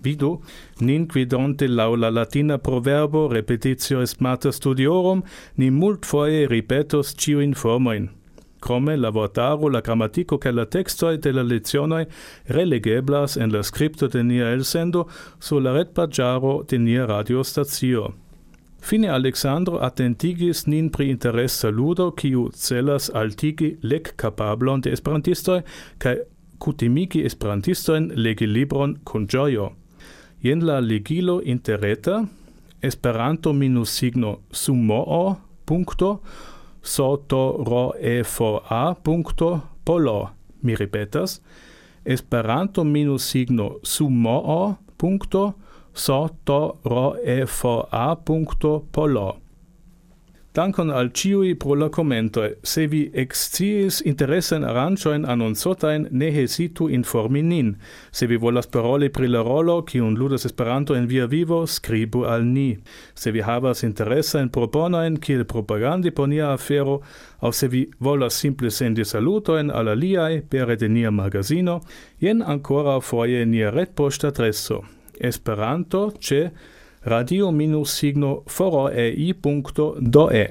vidu, nin quidonte lau la latina proverbo repetitio est mater studiorum, ni multfoje ripetos ciu informoin. Crome la vortaro, la grammatico ca la textoi de la lezionoi relegeblas en la scripto de nia elsendo sur la retpagiaro de nia radiostacio. Fine Alexandro attentigis nin pri interessa ludo, quiu celas altigi lec capablon de esperantistoi, cae cutimigi esperantistoin legi libron cun gioio. Jen la legilo interreta, esperanto minus signo summoo, puncto, soto ro e fo a puncto polo. Mi ripetas, esperanto minus signo summoo, puncto, soto ro e fo a puncto polo. Dankon al ciui pro la commentoi. Se vi exciis interessen aranjoin annonzotain, ne hesitu informi nin. Se vi volas paroli pri la rolo, cium ludas Esperanto en via vivo, scribu al ni. Se vi havas interessen proponoin, kiel propagandi por nia afero, au se vi volas simple sendi salutoin al aliai pere de nia magazino, jen ancora foje nia retpost adresso. Esperanto ce radio minus signo foroi puncto doe.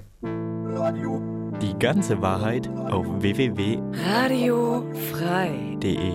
Die ganze Wahrheit auf w w w punkt radiofrei punkt de.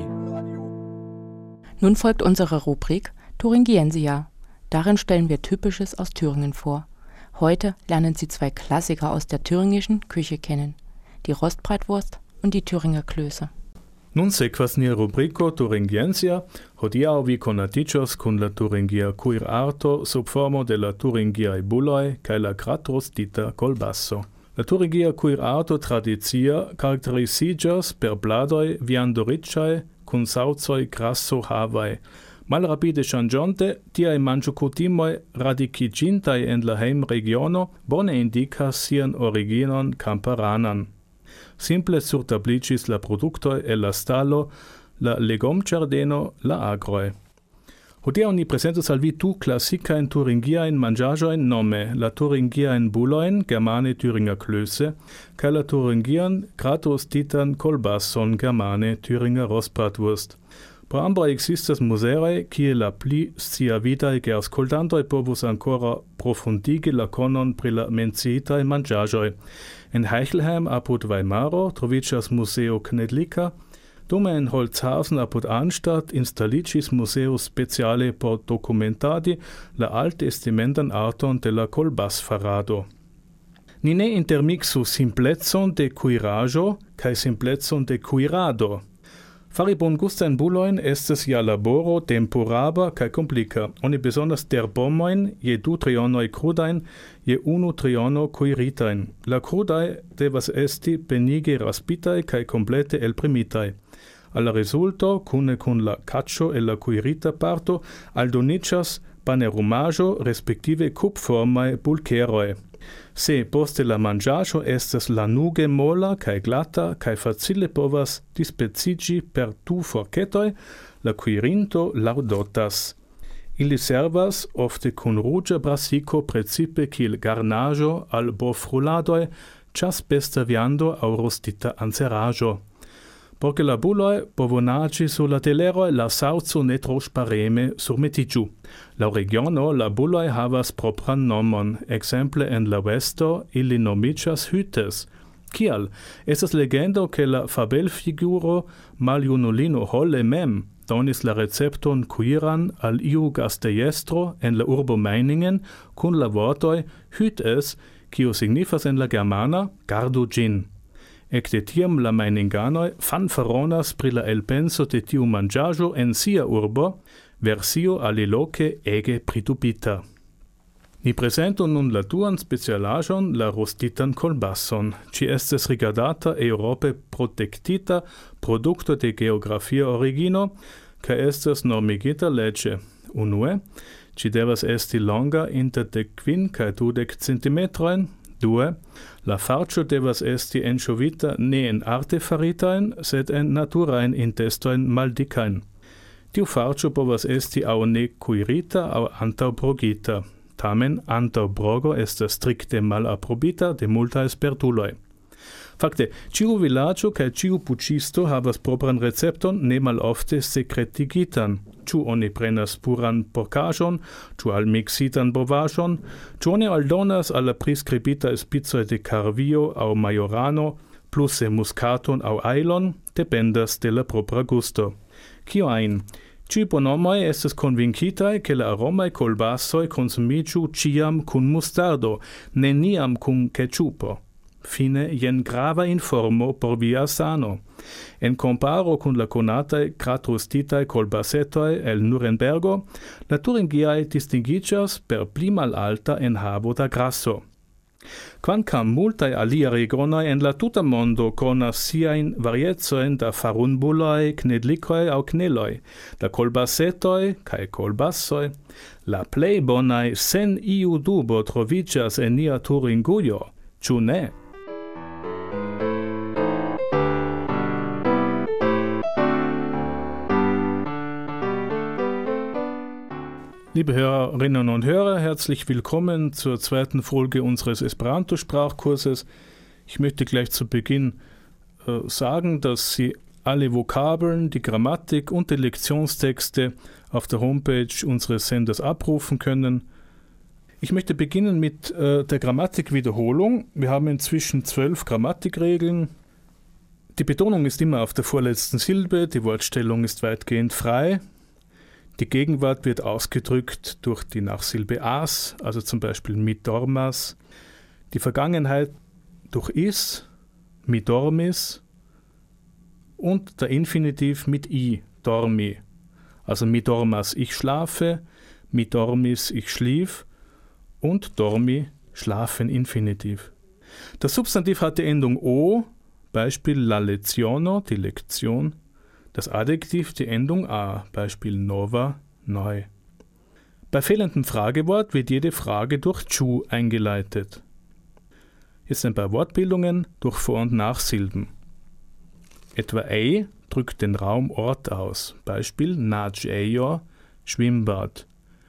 Nun folgt unsere Rubrik Thuringiensia. Darin stellen wir Typisches aus Thüringen vor. Heute lernen Sie zwei Klassiker aus der thüringischen Küche kennen. Die Rostbratwurst und die Thüringer Klöße. Nun sequas nia rubrico Thuringiensia, hodiaŭ vi konatiĝos kun la Thuringia kuirarto sub formo de la Thuringiaj buloj kaj la gratrostita kolbaso. La Thuringia kuirarto tradicia karakteriziĝas per bladoj viandoriĉaj kun saŭcoj grasso-havaj. Malrapide ŝanĝonte, tiaj manĝokutimoj radikiĝintaj en la hejmregiono bone indikas sian originon kamparanan. Simple surtablicis la produktoj el la stalo, la legomĝardeno, la agroj. Hodiaŭ ni prezentos al vi du klasikajn thuringiajn manĝaĵojn nome la thuringiajn bulojn, germane Thüringer Klöße, kaj la thuringian gratrostitan kolbason, germane Thüringer Rostbratwurst. Pro ambaŭ ekzistas muzeoj, kie la pli sciavidaj geaŭskultantoj povus ancora profundigi la konon pri la menciitaj manĝaĵoj. En Heichelheim apud Weimaro troviĝas Museo Knedlika, dume en Holzhausen apud Arnstadt installiĝis museo speciale por dokumentadi la altestimentan arton de la kolbasfarado. Ni ne intermixu simplecon de kuiraĵo kaj simplecon de kuirado. Fari bongustajn bulojn estas ja laboro tempuraba kaj komplika. Oni bezonas terbomojn je du trionoj krudajn, je unu triono kuiritajn. La krudaj devas esti penige raspitaj kaj komplete elpremitaj. Al la rezulto, kune kun la kaĉo el la kuirita parto, aldoniĝas panerumaĵo respektive kupformaj bulkeroj. Se poste la manĝaĵo estas lanuge mola kaj glata kaj facile povas dispeciĝi per du forketoj, la kuirinto laŭdotas. Ili servas ofte kun ruĝa brasiko precipe kiel garnaĵo al bofruladoj, ĉasbesta viando aŭ rostita anceraĵo. Por ke la buloj povonaĝi sur la teleroj, la saŭco ne tro ŝpareme surmetiĝu. Laŭ regiono la buloj havas propran nomon. Ekzemple en la vesto ili nomiĝas Hütes. Kial? Estas legendo ke la fabelfiguro maljunulino Holle mem donis la recepton kuiran al iu gastejestro en la urbo Meiningen kun la vortoj Hütes, kiu signifas en la germana gardu ĝin. Ekde tiam la Meininganoj fanfaronas pri la elpenso de tiu manĝaĵo en sia urbo, versio aliloke ege pritubita. Ni prezentu nun la duan specialaĵon, la rostitan kolbason. Ĝi estas rigardata eŭrope protektita produkto de geografia origino kaj estas normigita leĝe. Unue, ĝi devas esti longa inter dek kvin kaj dudek centimetrojn. Due, la farĉo devas esti enŝovita ne en artefaritajn, sed en naturajn intestojn maldikajn. Tiu farĉo povas esti aŭ ne kuirita aŭ antaŭbrogita. Tamen antaŭbrogo estas strikte malaprobita de multaj spertuloj. Fakte, ĉiu vilaĝo kaj ĉiu buĉisto havas propran recepton ne malofte sekretigitan. Ču oni prenas puran porkaĵon, ĉu al miksitan bovaĵon, ĉu oni aldonas al la priskribita spicoj de karvio aŭ majorano, pluse muskaton aŭ ajlon, dependas de la propra gusto. Kio ajn, ĉiuj bonomoj estas konvinkitaj, ke la aromaj kolbasoj konsumiĝu ĉiam kun mustardo, neniam kun keĉupo. Fine, jen grava informo por via sano. En comparo kun la konataj kratrustitaj kolbasetoj el Nurenbergo, la turingiaj distingiĝas per pli malalta enhavo da graso. Kvankam multaj aliaj regionoj en la tuta mondo konas siajn variecojn da farunbuloj, knedlikoj aŭ kneloj, da kolbasetoj kaj kolbasoj, la plej bonaj sen iu dubo troviĝas en nia Turingujo, ĉu ne? Liebe Hörerinnen und Hörer, herzlich willkommen zur zweiten Folge unseres Esperanto-Sprachkurses. Ich möchte gleich zu Beginn äh, sagen, dass Sie alle Vokabeln, die Grammatik und die Lektionstexte auf der Homepage unseres Senders abrufen können. Ich möchte beginnen mit äh, der Grammatikwiederholung. Wir haben inzwischen zwölf Grammatikregeln. Die Betonung ist immer auf der vorletzten Silbe, die Wortstellung ist weitgehend frei. Die Gegenwart wird ausgedrückt durch die Nachsilbe as, also zum Beispiel mi dormas. Die Vergangenheit durch is, mi dormis. Und der Infinitiv mit i, dormi. Also mi dormas, ich schlafe, mi dormis, ich schlief und dormi, schlafen, Infinitiv. Das Substantiv hat die Endung o, Beispiel la leziono, die Lektion. Das Adjektiv die Endung a, Beispiel nova, neu. Bei fehlendem Fragewort wird jede Frage durch chu eingeleitet. Jetzt ein paar Wortbildungen durch Vor- und Nachsilben. Etwa ei drückt den Raum Ort aus, Beispiel naj ejo, Schwimmbad.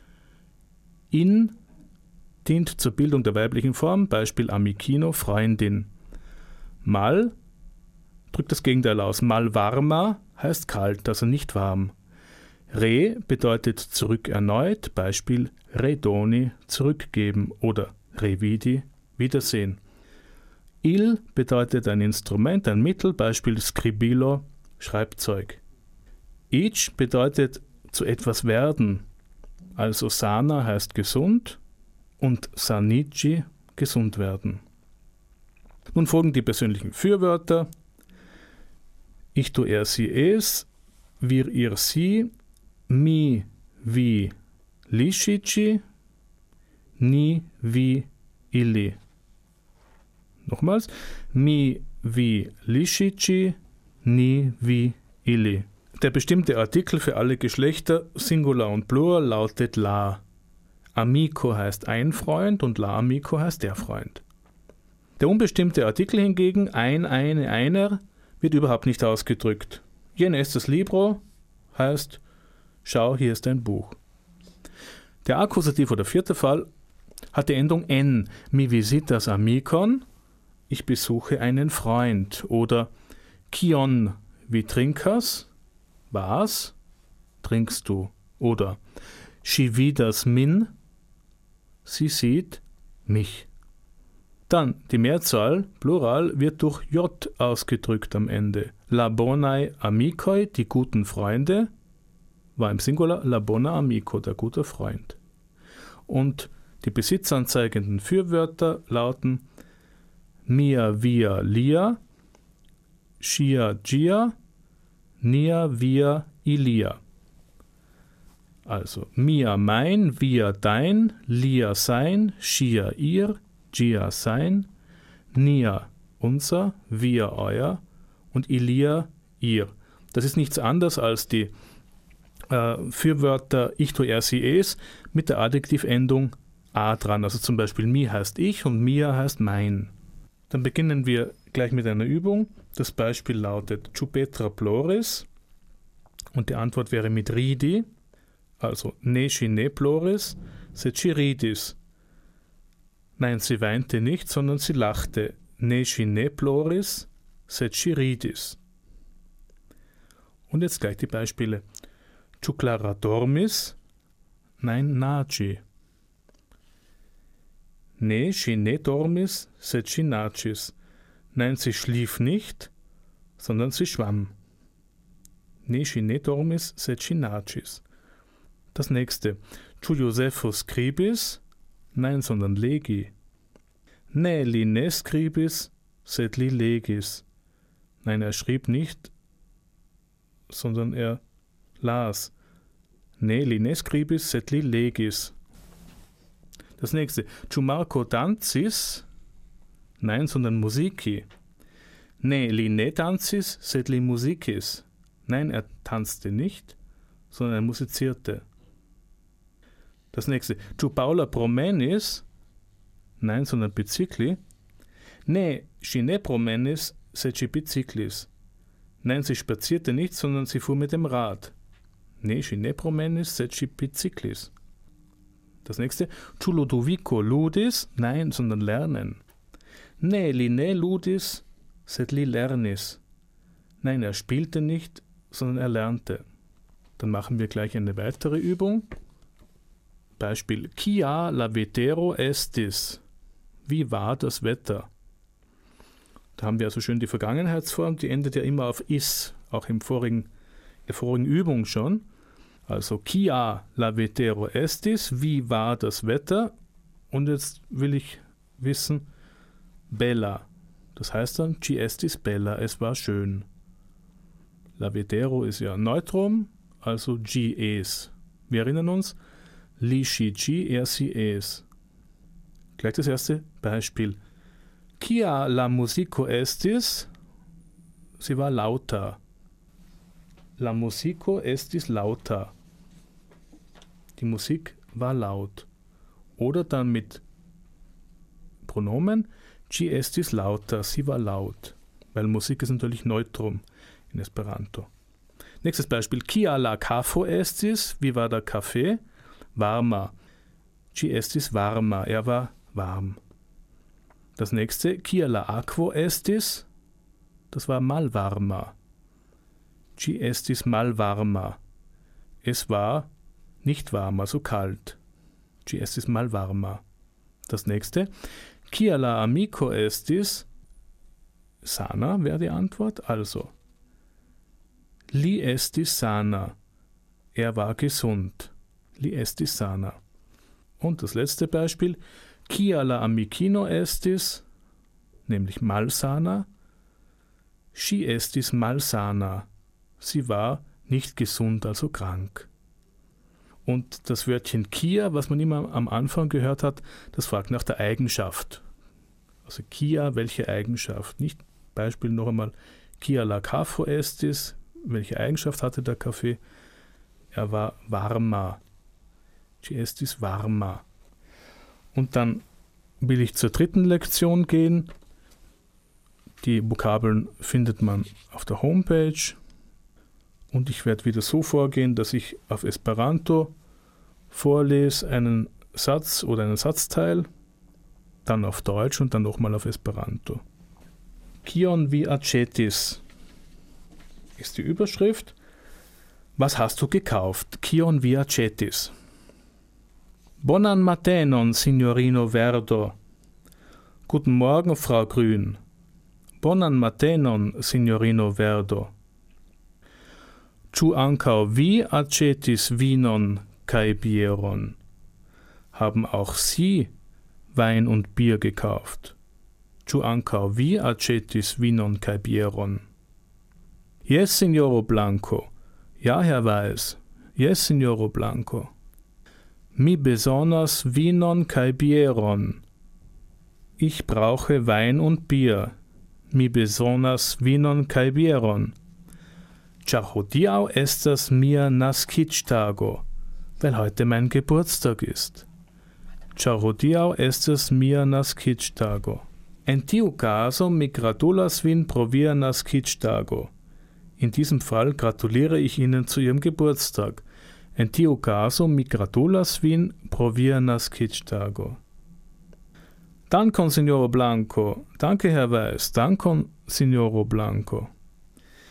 In dient zur Bildung der weiblichen Form, Beispiel amikino, Freundin. Mal drückt das Gegenteil aus, mal varma heißt kalt, also nicht warm. Re bedeutet zurück erneut, Beispiel redoni, zurückgeben oder revidi, Wiedersehen. Il bedeutet ein Instrument, ein Mittel, Beispiel scribilo, Schreibzeug. Ich bedeutet zu etwas werden, also sana heißt gesund und sanici, gesund werden. Nun folgen die persönlichen Fürwörter. Ich, du, er, sie, es, wir, ihr, sie, mi, vi, liscici, ni, vi, illi. Nochmals, mi, vi, liscici, ni, vi, illi. Der bestimmte Artikel für alle Geschlechter, Singular und Plural, lautet la. Amico heißt ein Freund und la amico heißt der Freund. Der unbestimmte Artikel hingegen, ein, eine, einer, wird überhaupt nicht ausgedrückt. Jen estes libro heißt, schau, hier ist ein Buch. Der Akkusativ oder vierte Fall hat die Endung n, mi visitas amicon, ich besuche einen Freund, oder kion, wie trinkas, was trinkst du, oder si vidas min, sie sieht mich. Dann die Mehrzahl, Plural, wird durch j ausgedrückt am Ende. La bonai amicoi, die guten Freunde, war im Singular la bona amico, der gute Freund. Und die besitzanzeigenden Fürwörter lauten mia, via, lia, scia, gia, nia, via, ilia. Also mia, mein, via, dein, lia, sein, scia, ihr, gia, sein, nia, unser, via, euer und ilia, ihr. Das ist nichts anderes als die äh, Fürwörter ich, du, er, sie, es mit der Adjektivendung a dran. Also zum Beispiel mi heißt ich und mia heißt mein. Dann beginnen wir gleich mit einer Übung. Das Beispiel lautet Chu Petra ploris und die Antwort wäre mit ridi, also ne chi ne ploris, se chi ridis. Nein, sie weinte nicht, sondern sie lachte. Ne chi ne ploris, se chi ridis. Und jetzt gleich die Beispiele. Ciu clara dormis? Nein, naci. Ne, si ne dormis, sed si nacis. Nein, sie schlief nicht, sondern sie schwamm. Ne, si ne dormis, sed si nacis. Das nächste. Ciu Josephus scribis? Nein, sondern legi. Ne, li ne scribis, sed li legis. Nein, er schrieb nicht, sondern er las. Ne, li ne scribis, sed li legis. Das nächste. Ciu Marco dancis? Nein, sondern musici. Ne, li ne dancis, sed li musicis. Nein, er tanzte nicht, sondern er musizierte. Das nächste. Ciu Paula promenis? Nein, sondern bicicli. Ne, si ne promenis, sed si biciclis. Nein, sie spazierte nicht, sondern sie fuhr mit dem Rad. Ne, si ne promenis, sed si biciclis. Das nächste. Ciu Ludovico ludis? Nein, sondern lernen. Ne, li ne ludis, sed li lernis. Nein, er spielte nicht, sondern er lernte. Dann machen wir gleich eine weitere Übung. Beispiel. Quia la vetero estis? Wie war das Wetter? Da haben wir also schön die Vergangenheitsform, die endet ja immer auf is, auch im vorigen, in der vorigen Übung schon. Also quia la vetero estis? Wie war das Wetter? Und jetzt will ich wissen, bella. Das heißt dann, ci estis bella, es war schön. La vetero ist ja Neutrum, also gi es. Wir erinnern uns, li sci gi, er sie es. Gleich das erste Beispiel. Quia la musico estis? Sie war lauter. La musico estis lauta. Die Musik war laut. Oder dann mit Pronomen ci estis lauta, sie war laut. Weil Musik ist natürlich Neutrum in Esperanto. Nächstes Beispiel. Quia la kafo estis? Wie war der Kaffee? Varma. Ci estis varma, er war warm. Das nächste. Quia la aquo estis? Das war malvarma. Ci estis malvarma. Es war nicht warm, also kalt. Ci estis malvarma. Das nächste. Quia la amico estis? Sana wäre die Antwort. Also. Li estis sana. Er war gesund. Li estis sana. Und das letzte Beispiel. Quia la amicino estis? Nämlich malsana. Si estis malsana. Sie war nicht gesund, also krank. Und das Wörtchen quia, was man immer am Anfang gehört hat, das fragt nach der Eigenschaft. Also quia, welche Eigenschaft? Nicht Beispiel noch einmal, quia la kafo estis? Welche Eigenschaft hatte der Kaffee? Er war varma. Ci estis varma. Und dann will ich zur dritten Lektion gehen. Die Vokabeln findet man auf der Homepage. Und ich werde wieder so vorgehen, dass ich auf Esperanto vorlese einen Satz oder einen Satzteil, dann auf Deutsch und dann nochmal auf Esperanto. Kion vi aĉetis ist die Überschrift. Was hast du gekauft? Kion vi aĉetis. Bonan matenon, signorino Verdo. Guten Morgen, Frau Grün. Bonan matenon, signorino Verdo. Ciu ankaŭ vi aĉetis vinon kaj bieron? Haben auch Sie Wein und Bier gekauft? Ciu ankaŭ vi aĉetis vinon kaj bieron? Yes, Signoro Blanco. Ja, Herr Weiß. Yes, Signoro Blanco. Mi bezonas vinon kaj bieron. Ich brauche Wein und Bier. Mi bezonas vinon kaj bieron. Ĉar hodiaŭ estas mia naskiĝtago, weil heute mein Geburtstag ist. Ĉar hodiaŭ estas mia naskiĝtago. En tiu caso mi gratulas vin pro via naskiĝtago. In diesem Fall gratuliere ich Ihnen zu Ihrem Geburtstag. En tiu caso mi gratulas vin pro via naskiĝtago. Dankon, Signoro Blanco. Danke, Herr Weiß. Dankon, Signoro Blanco.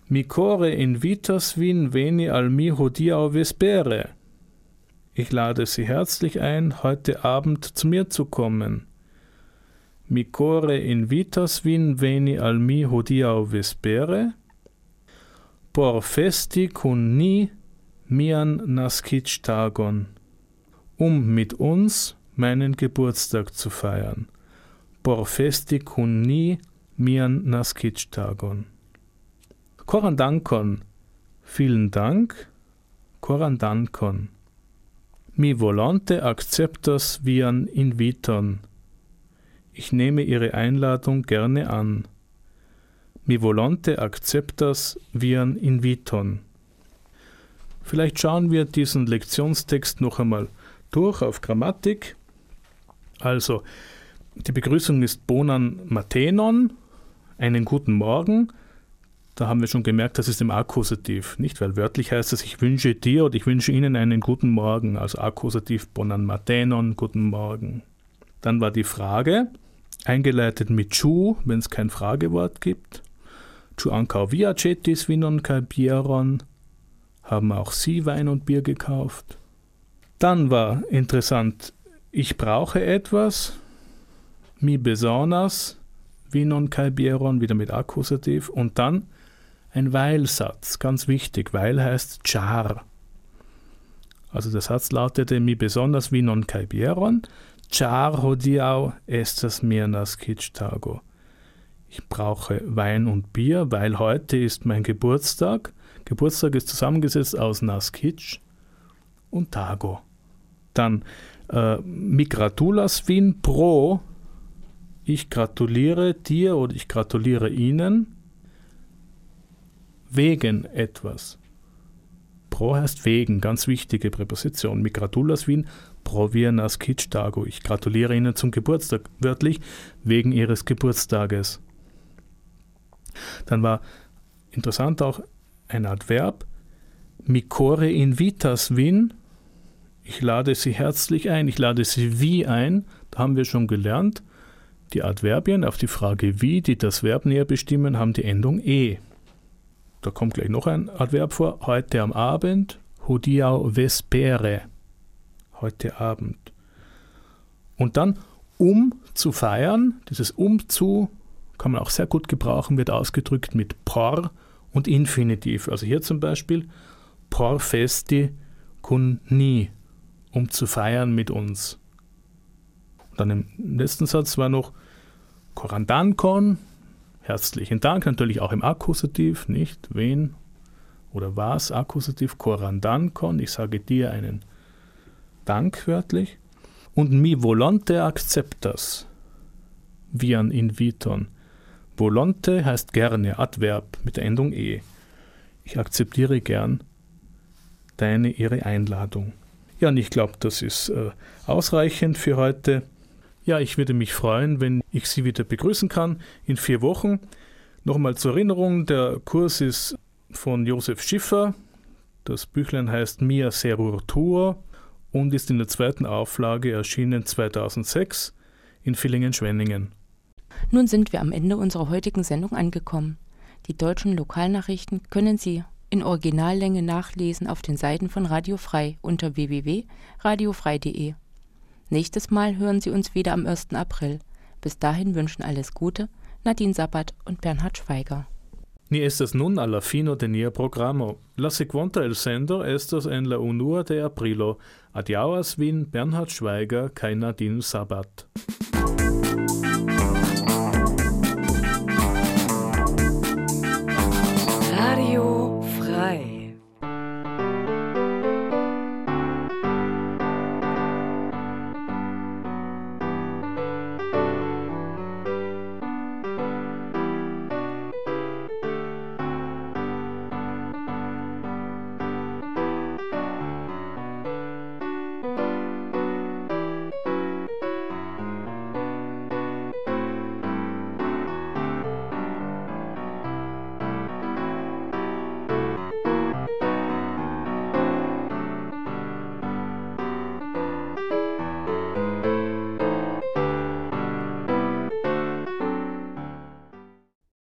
Mi core invitas vin veni al mi hodiaŭ vespere. Ich lade Sie herzlich ein, heute Abend zu mir zu kommen. Mi core invitas vin veni al mi hodiaŭ vespere, por festi kun ni mian naskiĝtagon, um mit uns meinen Geburtstag zu feiern. Por festi kun ni mian naskiĝtagon. Koran dankon, vielen Dank, koran dankon. Mi volonte akceptas vian inviton. Ich nehme Ihre Einladung gerne an. Mi volonte akceptas vian inviton. Vielleicht schauen wir diesen Lektionstext noch einmal durch auf Grammatik. Also, die Begrüßung ist Bonan Matenon, einen guten Morgen. Da haben wir schon gemerkt, das ist im Akkusativ, nicht? Weil wörtlich heißt es, ich wünsche dir oder ich wünsche Ihnen einen guten Morgen. Also Akkusativ Bonan Matenon, guten Morgen. Dann war die Frage, eingeleitet mit Chu, wenn es kein Fragewort gibt. Chu ankau vi aĉetis vinon kaj bieron. Haben auch Sie Wein und Bier gekauft? Dann war interessant, ich brauche etwas. Mi besonas vinon kaj bieron, wieder mit Akkusativ. Und dann ein Weil-Satz, ganz wichtig. Weil heißt char. Also der Satz lautete mi besonders vinon kaj bieron, char hodiaŭ estas mia naskiĝtago. Ich brauche Wein und Bier, weil heute ist mein Geburtstag. Geburtstag ist zusammengesetzt aus naskiĝ und tago. Dann äh, mi gratulas vin pro, ich gratuliere dir oder ich gratuliere Ihnen wegen etwas. Pro heißt wegen, ganz wichtige Präposition. Mi gratulas vin pro via naskiĝtago. Ich gratuliere Ihnen zum Geburtstag, wörtlich wegen Ihres Geburtstages. Dann war interessant auch ein Adverb. Mi core invitas vin. Ich lade Sie herzlich ein. Ich lade Sie wie ein. Da haben wir schon gelernt. Die Adverbien auf die Frage wie, die das Verb näher bestimmen, haben die Endung e. Da kommt gleich noch ein Adverb vor. Heute am Abend. Hodiaŭ vespere. Heute Abend. Und dann um zu feiern. Dieses um zu kann man auch sehr gut gebrauchen, wird ausgedrückt mit por und Infinitiv. Also hier zum Beispiel por festi kun ni, um zu feiern mit uns. Und dann im letzten Satz war noch koran dankon, herzlichen Dank, natürlich auch im Akkusativ, nicht wen oder was, Akkusativ, koran dankon, ich sage dir einen Dank wörtlich. Und mi volonte acceptas vian inviton. Volonte heißt gerne, Adverb mit der Endung e. Ich akzeptiere gern deine, ihre Einladung. Ja, und ich glaube, das ist äh, ausreichend für heute. Ja, ich würde mich freuen, wenn ich Sie wieder begrüßen kann in vier Wochen. Nochmal zur Erinnerung, der Kurs ist von Josef Schiffer. Das Büchlein heißt Mia Serur Tuor und ist in der zweiten Auflage erschienen zweitausendsechs in Villingen-Schwenningen. Nun sind wir am Ende unserer heutigen Sendung angekommen. Die deutschen Lokalnachrichten können Sie in Originallänge nachlesen auf den Seiten von Radio Frei unter w w w punkt radiofrei punkt de. Nächstes Mal hören Sie uns wieder am ersten April. Bis dahin wünschen alles Gute, Nadine Sabbat und Bernhard Schweiger. Ni estas nun alla fino de nia programo. La sekvonta elsendo estas en la unua de aprilo. Adiaŭas vin Bernhard Schweiger kaj Nadine Sabbat.